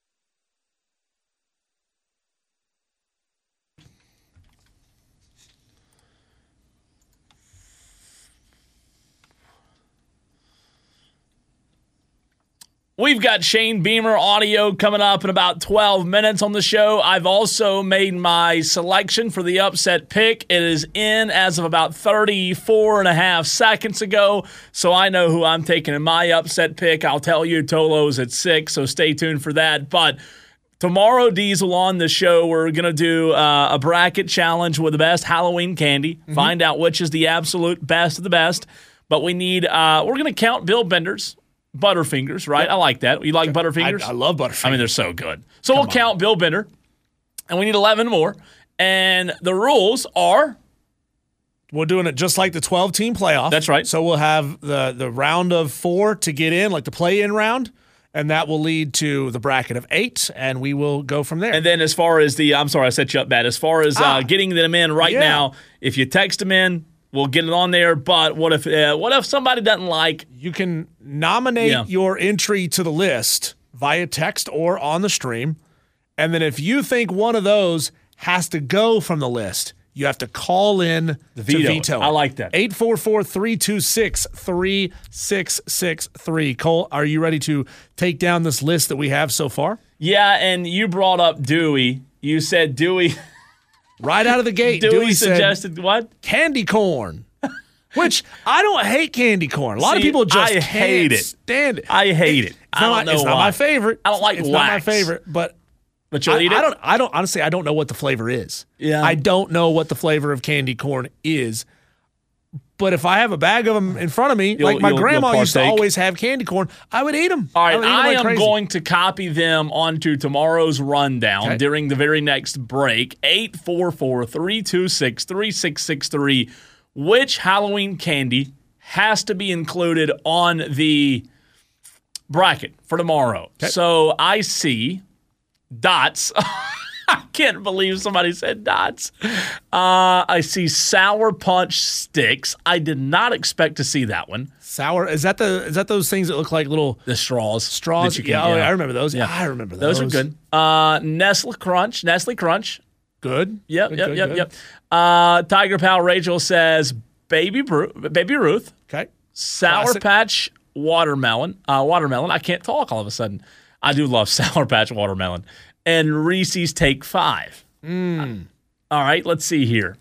We've got Shane Beamer audio coming up in about twelve minutes on the show. I've also made my selection for the upset pick. It is in as of about thirty-four and a half seconds ago, so I know who I'm taking in my upset pick. I'll tell you Tolo's at six, so stay tuned for that. But tomorrow, Diesel, on the show, we're going to do uh, a bracket challenge with the best Halloween candy, mm-hmm. find out which is the absolute best of the best. But we need, uh, we're going to count Bill Bender's Butterfingers, right? Yep. I like that. You like Butterfingers? I, I love Butterfingers. I mean, they're so good. So Come we'll on. count Bill Bender, and we need eleven more. And the rules are We're doing it just like the twelve-team playoff. That's right. So we'll have the, the round of four to get in, like the play-in round, and that will lead to the bracket of eight, and we will go from there. And then as far as the – I'm sorry, I set you up bad. As far as ah, uh, getting them in right yeah. now, if you text them in, we'll get it on there. But what if uh, what if somebody doesn't like – You can nominate yeah. your entry to the list via text or on the stream, and then if you think one of those has to go from the list – you have to call in the veto. to veto. I like that. eight four four, three two six, three six six three. Cole, are you ready to take down this list that we have so far? Yeah, and you brought up Dewey. You said Dewey. Right out of the gate, Dewey, Dewey suggested said, what? Candy corn. Which, I don't hate candy corn. A lot See, of people just I can't hate it. stand it. I hate it. It's I not, don't my, know it's not why. my favorite. I don't like It's wax. not my favorite, but... But you'll I, eat it? I don't. I don't. Honestly, I don't know what the flavor is. Yeah. I don't know what the flavor of candy corn is. But if I have a bag of them in front of me, You'll- like my you'll- grandma you'll used to partake. always have candy corn, I would eat them. All right, would eat 'em I like am crazy. going to copy them onto tomorrow's rundown Okay. during the very next break. eight four four, three two six, three six six three. Which Halloween candy has to be included on the bracket for tomorrow? Okay. So I see dots. I can't believe somebody said dots. Uh, I see Sour Punch sticks. I did not expect to see that one. Sour. Is that the? Is that those things that look like little The straws. straws? that you can- yeah, oh, I remember those. Yeah, I remember those. Those are good. Uh, Nestle Crunch. Nestle Crunch. Good. Yep, Good, yep, good, yep, good. yep. Uh, Tiger Pal Rachel says Baby Bru- Baby Ruth. Okay. Sour Classic. Patch Watermelon. Uh, watermelon. I can't talk all of a sudden. I do love Sour Patch Watermelon. And Reese's Take Five. Mm. All right, let's see here.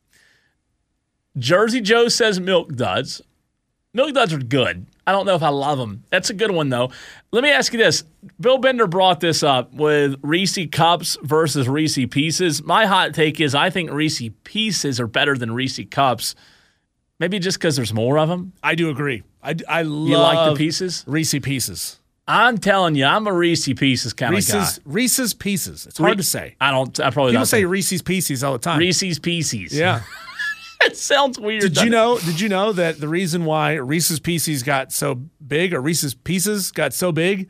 Jersey Joe says Milk Duds. Milk Duds are good. I don't know if I love them. That's a good one, though. Let me ask you this. Bill Bender brought this up with Reese Cups versus Reese Pieces. My hot take is I think Reese Pieces are better than Reese Cups. Maybe just because there's more of them. I do agree. I, I love You like the Pieces? Reese Pieces. I'm telling you, I'm a Reese Pieces kind of guy. Reese's Reese's Pieces. It's hard to say. I don't. I probably People don't say think- Reese's Pieces all the time. Reese's Pieces. Yeah. It sounds weird. Did doesn't you it? know? Did you know that the reason why Reese's Pieces got so big, or Reese's Pieces got so big,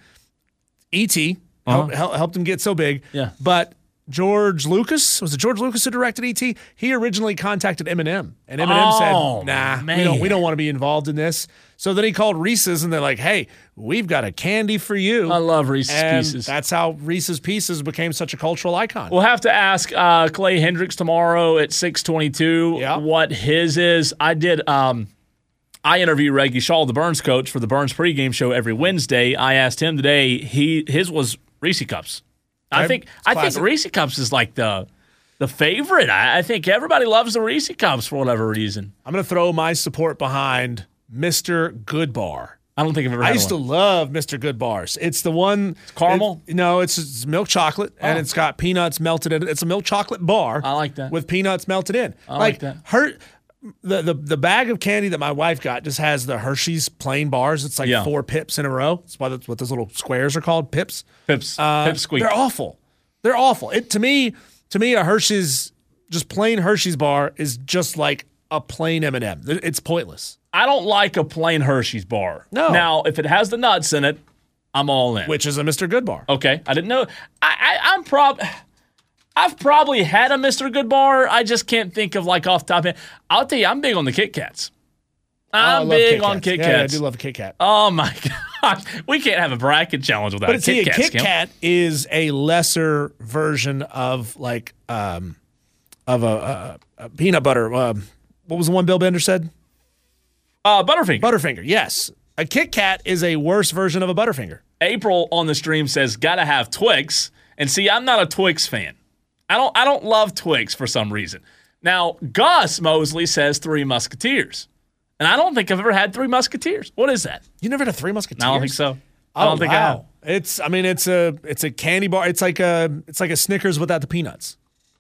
E T Uh-huh. helped, helped him get so big. Yeah. But George Lucas, was it George Lucas who directed E T? He originally contacted Eminem, and Eminem Oh, said, "Nah, we man. don't. We don't want to be involved in this." So then he called Reese's, and they're like, "Hey, we've got a candy for you." I love Reese's and Pieces. That's how Reese's Pieces became such a cultural icon. We'll have to ask uh, Clay Hendricks tomorrow at six twenty-two what his is. I did. Um, I interview Reggie Shaw, the Burns coach, for the Burns pregame show every Wednesday. I asked him today. He his was Reese Cups. I Okay. think It's I think classic. Reese Cups is like the the favorite. I, I think everybody loves the Reese Cups for whatever reason. I'm going to throw my support behind Mister Goodbar. I don't think I've ever I had used one. to love Mister Goodbars. It's the one it's caramel? no, it's, it's milk chocolate, and Oh. it's got peanuts melted in it. It's a milk chocolate bar. I like that. With peanuts melted in. I like that. Her, the, the the bag of candy that my wife got just has the Hershey's plain bars. It's like Yeah. four pips in a row. That's why that's what those little squares are called. Pips. Pips. Uh, Pip squeak. They're awful. They're awful. It to me, to me, a Hershey's just plain Hershey's bar is just like a plain M and M. It's pointless. I don't like a plain Hershey's bar. No. Now, if it has the nuts in it, I'm all in. Which is a Mister Goodbar. Okay, I didn't know. I, I I'm prob. I've probably had a Mister Goodbar. I just can't think of like off the top of my head. I'll tell you, I'm big on the Kit Kats. I I'm love big Kit on Kats. Kit Yeah, yeah, Kats. I do love a Kit Kat. Oh my god, we can't have a bracket challenge without But a see, Kit a Kat. Kit Skimp. Kat is a lesser version of like um of a, a, a peanut butter. Um, what was the one Bill Bender said? Uh, Butterfinger. Butterfinger. Yes, a Kit Kat is a worse version of a Butterfinger. April on the stream says gotta have Twix, and see, I'm not a Twix fan. I don't. I don't love Twix for some reason. Now, Gus Mosley says Three Musketeers, and I don't think I've ever had Three Musketeers. What is that? You never had a Three Musketeers? I don't think so. I Oh, don't think I wow. have. It's. I mean, it's a. It's a candy bar. It's like a. It's like a Snickers without the peanuts.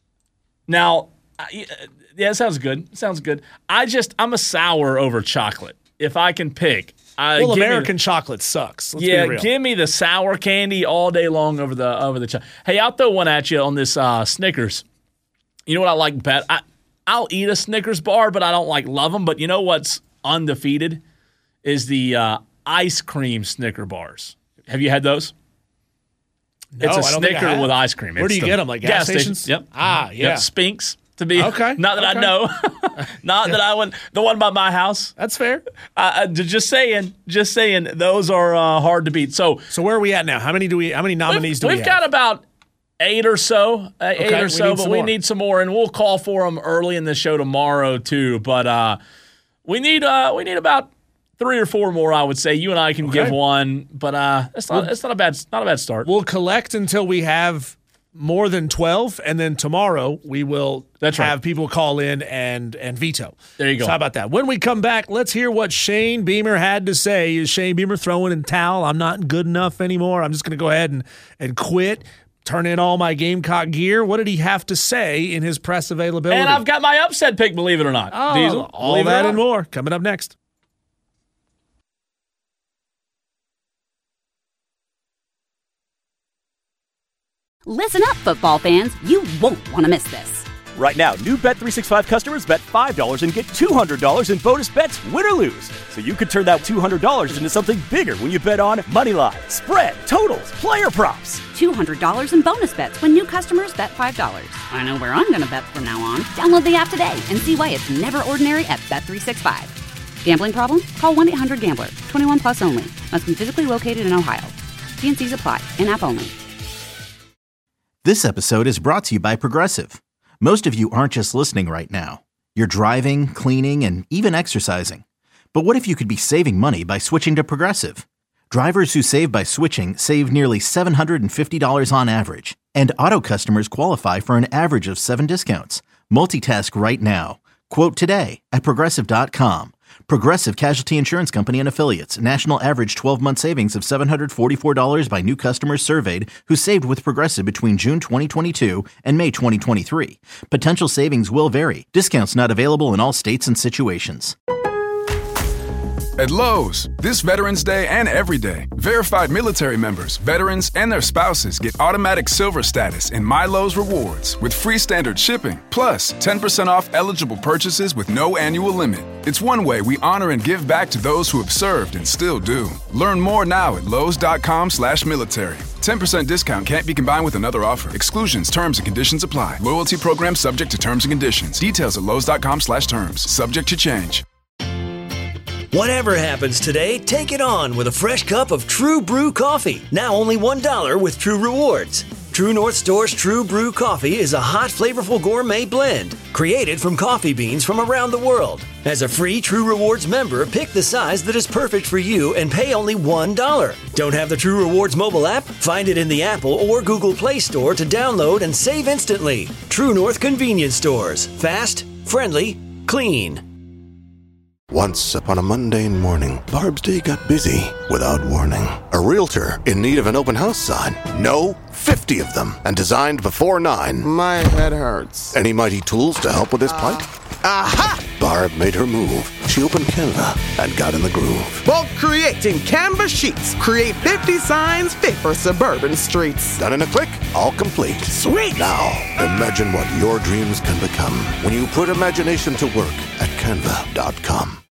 Now, uh, yeah, it sounds good. It sounds good. I just, I'm a sour over chocolate. If I can pick. Uh, well, give me American chocolate sucks. Let's yeah, be real. give me the sour candy all day long over the over the chocolate. Hey, I'll throw one at you on this uh, Snickers. You know what I like, Pat? I, I'll eat a Snickers bar, but I don't like love them. But you know what's undefeated is the uh, ice cream Snicker bars. Have you had those? No, it's a I don't think I Snicker have. with ice cream. Where It's do you the get them? Like gas, stations? Station. Yep. Ah, yeah. Yep. Spinks to be. Okay. Not that okay. I know. Not that I would. The one by my house. That's fair. Uh, just saying. Just saying. Those are uh, hard to beat. So, so where are we at now? How many do we? How many nominees we've, do we we've have? got about eight or so. Uh, eight Okay, or we so, need but some we more. need some more, and we'll call for them early in the show tomorrow too. But uh, we need uh, we need about three or four more. I would say you and I can Okay. give one, but uh, it's not. We'll- it's not a bad. Not a bad start. We'll collect until we have more than twelve, and then tomorrow we will That's right. have people call in and and veto. There you go. So how about that? When we come back, let's hear what Shane Beamer had to say. Is Shane Beamer throwing in the towel? I'm not good enough anymore. I'm just going to go ahead and, and quit, turn in all my Gamecock gear. What did he have to say in his press availability? And I've got my upset pick, believe it or not. oh, Diesel, all believe it or that not. and more coming up next. Listen up, football fans. You won't want to miss this. Right now, new Bet three sixty-five customers bet five dollars and get two hundred dollars in bonus bets, win or lose. So you could turn that two hundred dollars into something bigger when you bet on moneyline, spread, totals, player props. two hundred dollars in bonus bets when new customers bet five dollars. I know where I'm going to bet from now on. Download the app today and see why it's never ordinary at Bet three sixty-five. Gambling problem? Call one eight hundred gambler. twenty-one plus only. Must be physically located in Ohio. T and C's apply. In-app only. This episode is brought to you by Progressive. Most of you aren't just listening right now. You're driving, cleaning, and even exercising. But what if you could be saving money by switching to Progressive? Drivers who save by switching save nearly seven hundred fifty dollars on average. And auto customers qualify for an average of seven discounts. Multitask right now. Quote today at Progressive dot com. Progressive Casualty Insurance Company and Affiliates. National average twelve-month savings of seven hundred forty-four dollars by new customers surveyed who saved with Progressive between June twenty twenty-two and May twenty twenty-three. Potential savings will vary. Discounts not available in all states and situations. At Lowe's, this Veterans Day and every day, verified military members, veterans, and their spouses get automatic silver status in My Lowe's Rewards with free standard shipping, plus ten percent off eligible purchases with no annual limit. It's one way we honor and give back to those who have served and still do. Learn more now at Lowe's.com slash military. ten percent discount can't be combined with another offer. Exclusions, terms, and conditions apply. Loyalty program subject to terms and conditions. Details at Lowe's.com slash terms. Subject to change. Whatever happens today, take it on with a fresh cup of True Brew coffee. Now only one dollar with True Rewards. True North Store's True Brew coffee is a hot, flavorful gourmet blend created from coffee beans from around the world. As a free True Rewards member, pick the size that is perfect for you and pay only one dollar. Don't have the True Rewards mobile app? Find it in the Apple or Google Play Store to download and save instantly. True North Convenience Stores. Fast, friendly, clean. Once upon a mundane morning, Barb's day got busy without warning. A realtor in need of an open house sign. No, fifty of them, and designed before nine. My head hurts. Any mighty tools to help with this plight? Aha! Barb made her move. She opened Canva and got in the groove. Bulk creating Canva sheets. Create fifty signs fit for suburban streets. Done in a click, all complete. Sweet! Now, imagine what your dreams can become when you put imagination to work at Canva dot com.